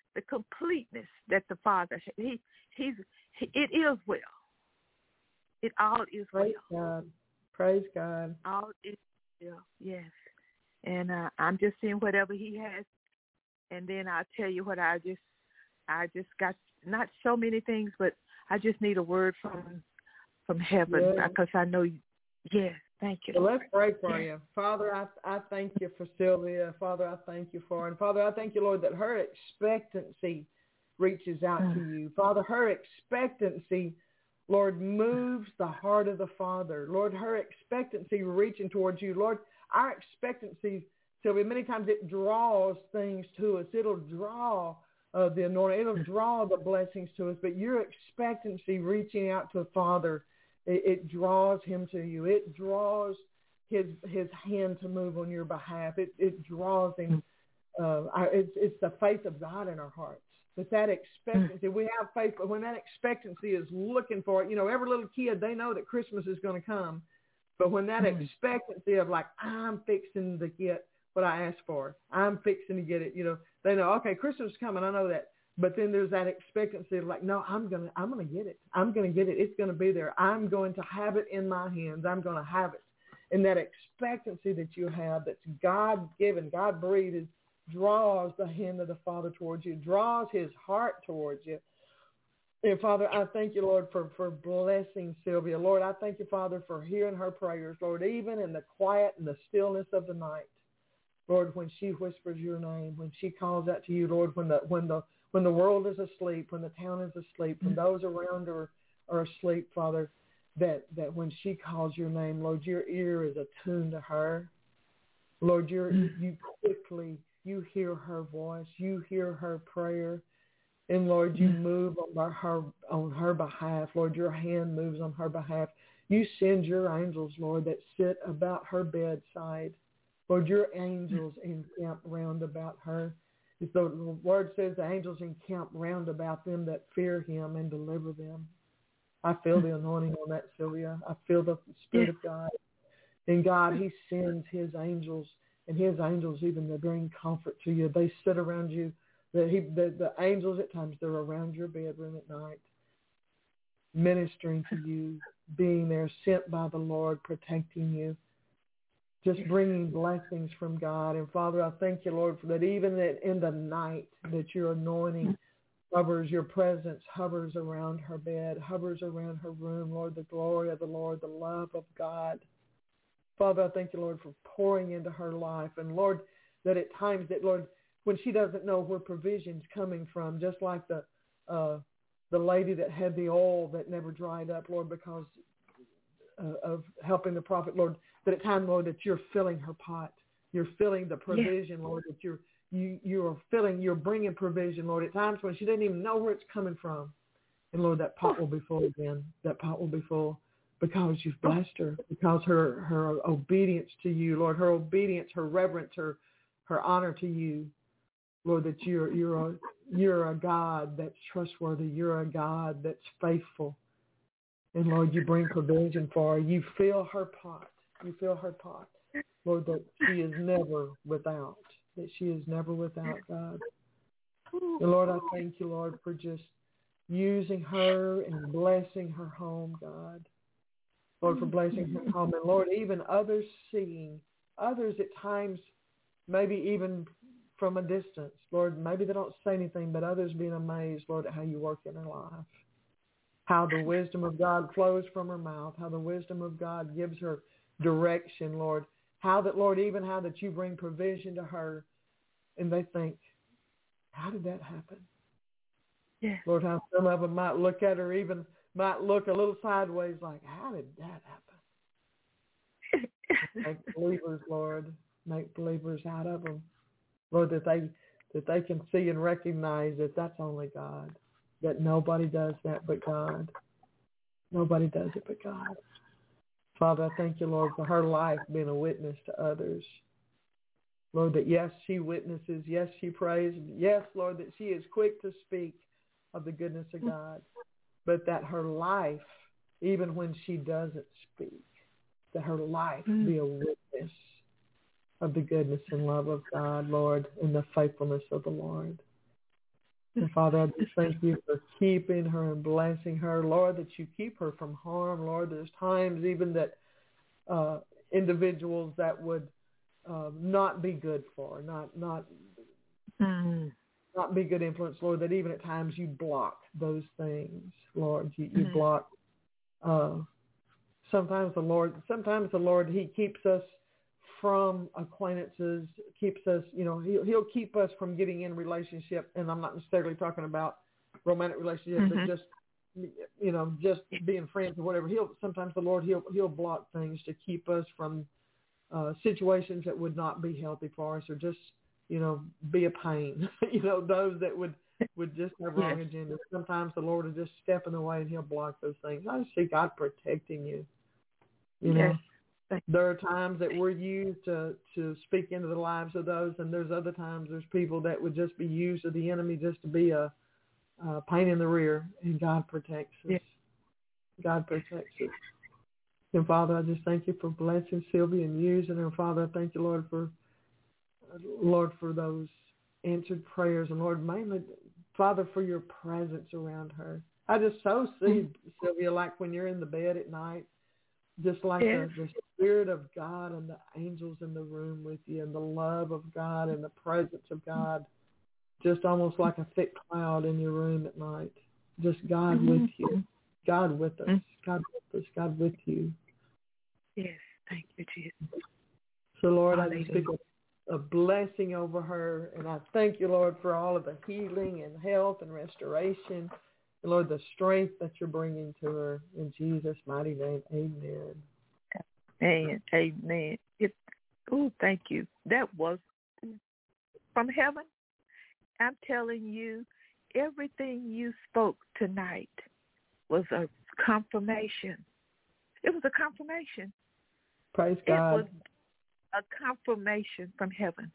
that the Father, it is well. It all is well. God. Praise God. All is well. Yes. And I'm just seeing whatever He has, and then I'll tell you what I just got. Not so many things, but I just need a word from heaven because I know. Yes, thank you. Well, let's pray for you, Father. I thank you for Sylvia. Father, I thank you for her, and Father, I thank you, Lord, that her expectancy reaches out to you. Father, her expectancy, Lord, moves the heart of the Father. Lord, her expectancy reaching towards you, Lord. Our expectancy, Sylvia, many times it draws things to us. It'll draw the anointing. It'll draw the blessings to us. But your expectancy reaching out to the Father, it draws Him to you. It draws His hand to move on your behalf. It draws Him. It's the faith of God in our hearts. That expectancy. We have faith, but when that expectancy is looking for it, every little kid, they know that Christmas is going to come. But when that expectancy of I'm fixing to get what I asked for, I'm fixing to get it, they know, okay, Christmas is coming, I know that. But then there's that expectancy of no, I'm gonna get it. I'm gonna get it. It's gonna be there. I'm going to have it in my hands. I'm gonna have it. And that expectancy that you have, that's God given, God breathed, draws the hand of the Father towards you, draws His heart towards you. And Father, I thank you, Lord, for blessing Sylvia. Lord, I thank you, Father, for hearing her prayers, Lord, even in the quiet and the stillness of the night. Lord, when she whispers your name, when she calls out to you, Lord, when the world is asleep, when the town is asleep, when those around her are asleep, Father, that when she calls your name, Lord, your ear is attuned to her. Lord, you hear her voice, you hear her prayer, and Lord, you move on her behalf. Lord, your hand moves on her behalf. You send your angels, Lord, that sit about her bedside. Lord, your angels encamp round about her. The word says the angels encamp round about them that fear him and deliver them. I feel the anointing on that, Sylvia. I feel the Spirit of God. And God, he sends his angels, and his angels even they bring comfort to you. They sit around you. The angels at times, they're around your bedroom at night, ministering to you, being there, sent by the Lord, protecting you, just bringing blessings from God. And Father, I thank you, Lord, for that even that in the night that your anointing hovers, your presence hovers around her bed, hovers around her room, Lord, the glory of the Lord, the love of God. Father, I thank you, Lord, for pouring into her life. And Lord, that at times that, Lord, when she doesn't know where provision's coming from, just like the lady that had the oil that never dried up, Lord, because of helping the prophet, Lord, that at times, Lord, that you're filling her pot. You're filling the provision, Lord, that you're bringing provision, Lord, at times when she didn't even know where it's coming from. And Lord, that pot will be full again. That pot will be full because you've blessed her, because her obedience to you, Lord, her obedience, her reverence, her honor to you, Lord, that you're a God that's trustworthy. You're a God that's faithful. And Lord, you bring provision for her. You fill her pot. You fill her pot. Lord, that she is never without. That she is never without, God. And Lord, I thank you, Lord, for just using her and blessing her home, God. Lord, for blessing her home. And Lord, even others seeing, others at times, maybe even from a distance, Lord, maybe they don't say anything, but others being amazed, Lord, at how you work in her life. How the wisdom of God flows from her mouth, how the wisdom of God gives her direction, Lord. How that you bring provision to her, and they think, how did that happen? Yeah. Lord, how some of them might look at her, even might look a little sideways like, how did that happen? Make believers, Lord. Make believers out of them. Lord, that they can see and recognize that that's only God. That nobody does that but God. Nobody does it but God. Father, I thank you, Lord, for her life being a witness to others. Lord, that yes, she witnesses, yes, she prays, yes, Lord, that she is quick to speak of the goodness of God, but that her life, even when she doesn't speak, that her life be a witness of the goodness and love of God, Lord, and the faithfulness of the Lord. And Father, I just thank you for keeping her and blessing her. Lord, that you keep her from harm. Lord, there's times even that individuals that would not be good for her, not be good influence, Lord, that even at times you block those things, Lord. You block. Sometimes the Lord, he keeps us from acquaintances, keeps us, he'll keep us from getting in relationship. And I'm not necessarily talking about romantic relationships, but just being friends or whatever. Sometimes the Lord, he'll block things to keep us from situations that would not be healthy for us, or just, be a pain. Those that would just have wrong agendas. Sometimes the Lord will just step in the way and he'll block those things. I just see God protecting you. You know. There are times that we're used to speak into the lives of those, and there's other times there's people that would just be used of the enemy just to be a pain in the rear, and God protects us. Yeah. God protects us. And Father, I just thank you for blessing Sylvia and using her. Father, I thank you, Lord, for those answered prayers, and Lord, mainly, Father, for your presence around her. I just so see Sylvia like when you're in the bed at night, just like the Spirit of God and the angels in the room with you, and the love of God and the presence of God, just almost like a thick cloud in your room at night. Just God with you. God with us. God with us. God with you. Yes. Thank you, Jesus. So, Lord, I just speak a blessing over her. And I thank you, Lord, for all of the healing and health and restoration. And, Lord, the strength that you're bringing to her. In Jesus' mighty name, amen. Amen. Thank you. That was from heaven. I'm telling you, everything you spoke tonight was a confirmation. It was a confirmation. Praise God. It was a confirmation from heaven.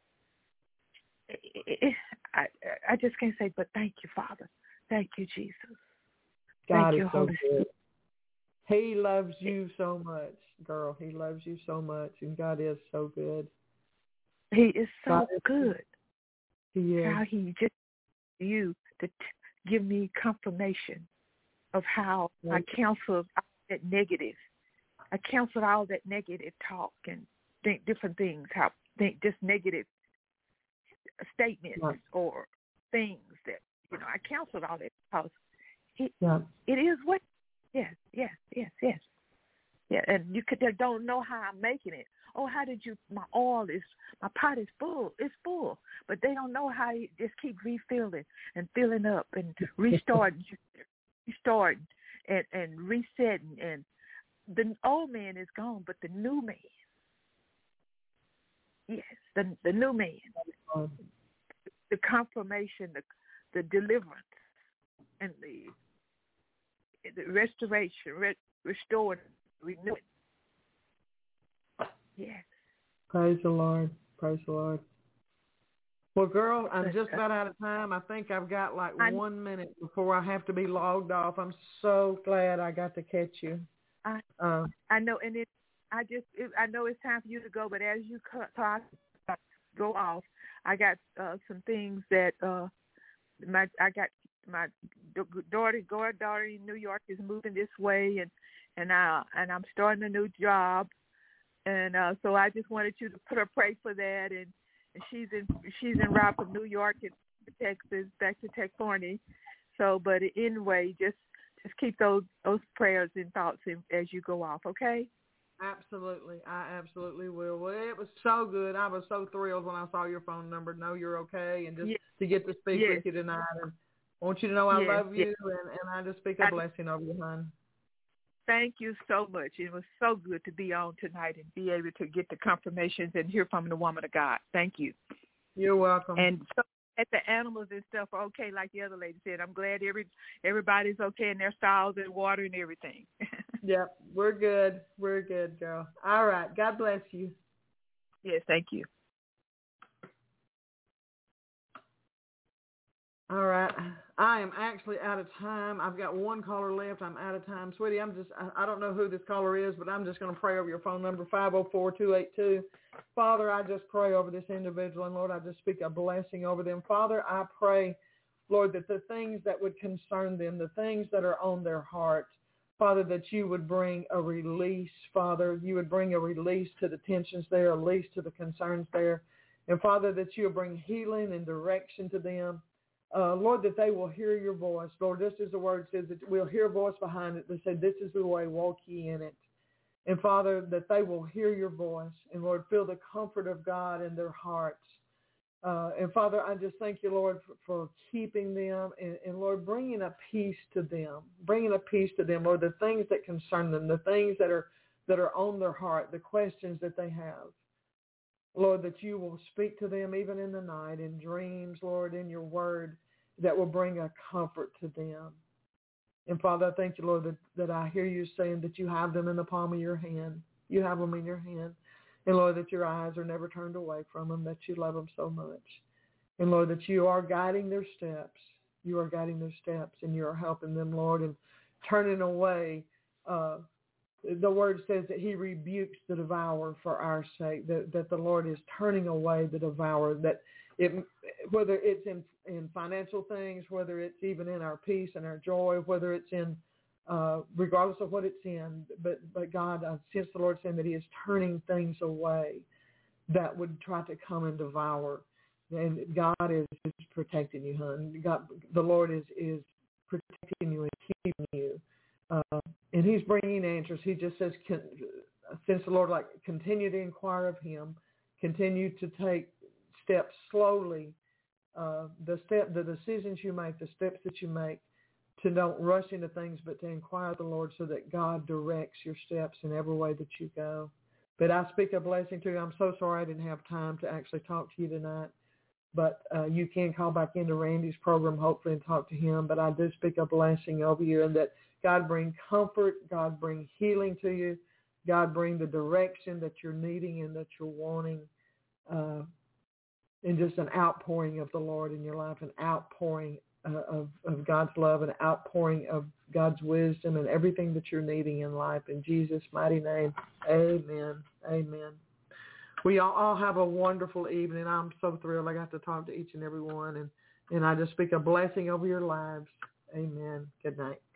I just can't say, but thank you, Father. Thank you, Jesus. God thank is you, so Holy good. Spirit. He loves you so much, girl. He loves you so much, and God is so good. He is so good. He is. How he just you to give me confirmation of how I counseled all that negative. I counseled all that negative talk and think different things, just negative statements or things that, I counseled all that because it is what, yes. Yeah, and you don't know how I'm making it. Oh, how did you, my pot is full. It's full. But they don't know how you just keep refilling and filling up and restarting and resetting. And the old man is gone, but the new man, yes, the new man, the confirmation, the deliverance, and the restoration, restored, renewed. Yes. Praise the Lord. Praise the Lord. Well, girl, I'm just about out of time. I think I've got 1 minute before I have to be logged off. I'm so glad I got to catch you. I know, and I know it's time for you to go, but as you go off, I got some things that I got my daughter in New York is moving this way, and I'm starting a new job, and so I just wanted you to pray for that, and she's en route from New York to Texas, back to California. So, but anyway, just keep those prayers and thoughts as you go off, okay? Absolutely. I absolutely will. Well, it was so good. I was so thrilled when I saw your phone number, know you're okay, and just to get to speak with you tonight. And I want you to know I love you, and I just speak a blessing over you, hon. Thank you so much. It was so good to be on tonight and be able to get the confirmations and hear from the woman of God. Thank you. You're welcome. And so that the animals and stuff are okay, like the other lady said. I'm glad everybody's okay in their stalls and water and everything. Yep, we're good. We're good, girl. All right. God bless you. Yes, thank you. All right. I am actually out of time. I've got one caller left. I'm out of time. Sweetie, I don't know who this caller is, but I'm just going to pray over your phone number, 504-282. Father, I just pray over this individual, and Lord, I just speak a blessing over them. Father, I pray, Lord, that the things that would concern them, the things that are on their heart, Father, that you would bring a release, Father. You would bring a release to the tensions there, a release to the concerns there. And, Father, that you would bring healing and direction to them. Lord, that they will hear your voice. Lord, just as the word says, that we'll hear a voice behind it that say, this is the way, walk ye in it. And, Father, that they will hear your voice. And, Lord, feel the comfort of God in their hearts. And, Father, I just thank you, Lord, for keeping them and, Lord, bringing a peace to them. Bringing a peace to them, Lord, the things that concern them, the things that are on their heart, the questions that they have. Lord, that you will speak to them even in the night, in dreams, Lord, in your word, that will bring a comfort to them. And, Father, I thank you, Lord, that I hear you saying that you have them in the palm of your hand. You have them in your hand. And, Lord, that your eyes are never turned away from them, that you love them so much. And, Lord, that you are guiding their steps. You are guiding their steps, and you are helping them, Lord, and turning away. The word says that he rebukes the devourer for our sake, that the Lord is turning away the devourer, that whether it's in financial things, whether it's even in our peace and our joy, whether it's in regardless of what it's in, but God, I sense the Lord saying that he is turning things away that would try to come and devour. And God is protecting you, hon. God, the Lord is protecting you and keeping you. And he's bringing answers. He just says, since the Lord, continue to inquire of him, continue to take steps slowly. The decisions you make, the steps that you make, to don't rush into things, but to inquire of the Lord so that God directs your steps in every way that you go. But I speak a blessing to you. I'm so sorry I didn't have time to actually talk to you tonight. But you can call back into Randy's program, hopefully, and talk to him. But I do speak a blessing over you, and that God bring comfort, God bring healing to you, God bring the direction that you're needing and that you're wanting, and just an outpouring of the Lord in your life, an outpouring of God's love, an outpouring of God's wisdom and everything that you're needing in life. In Jesus' mighty name, amen. Amen. We all have a wonderful evening. I'm so thrilled I got to talk to each and every one, and I just speak a blessing over your lives. Amen. Good night.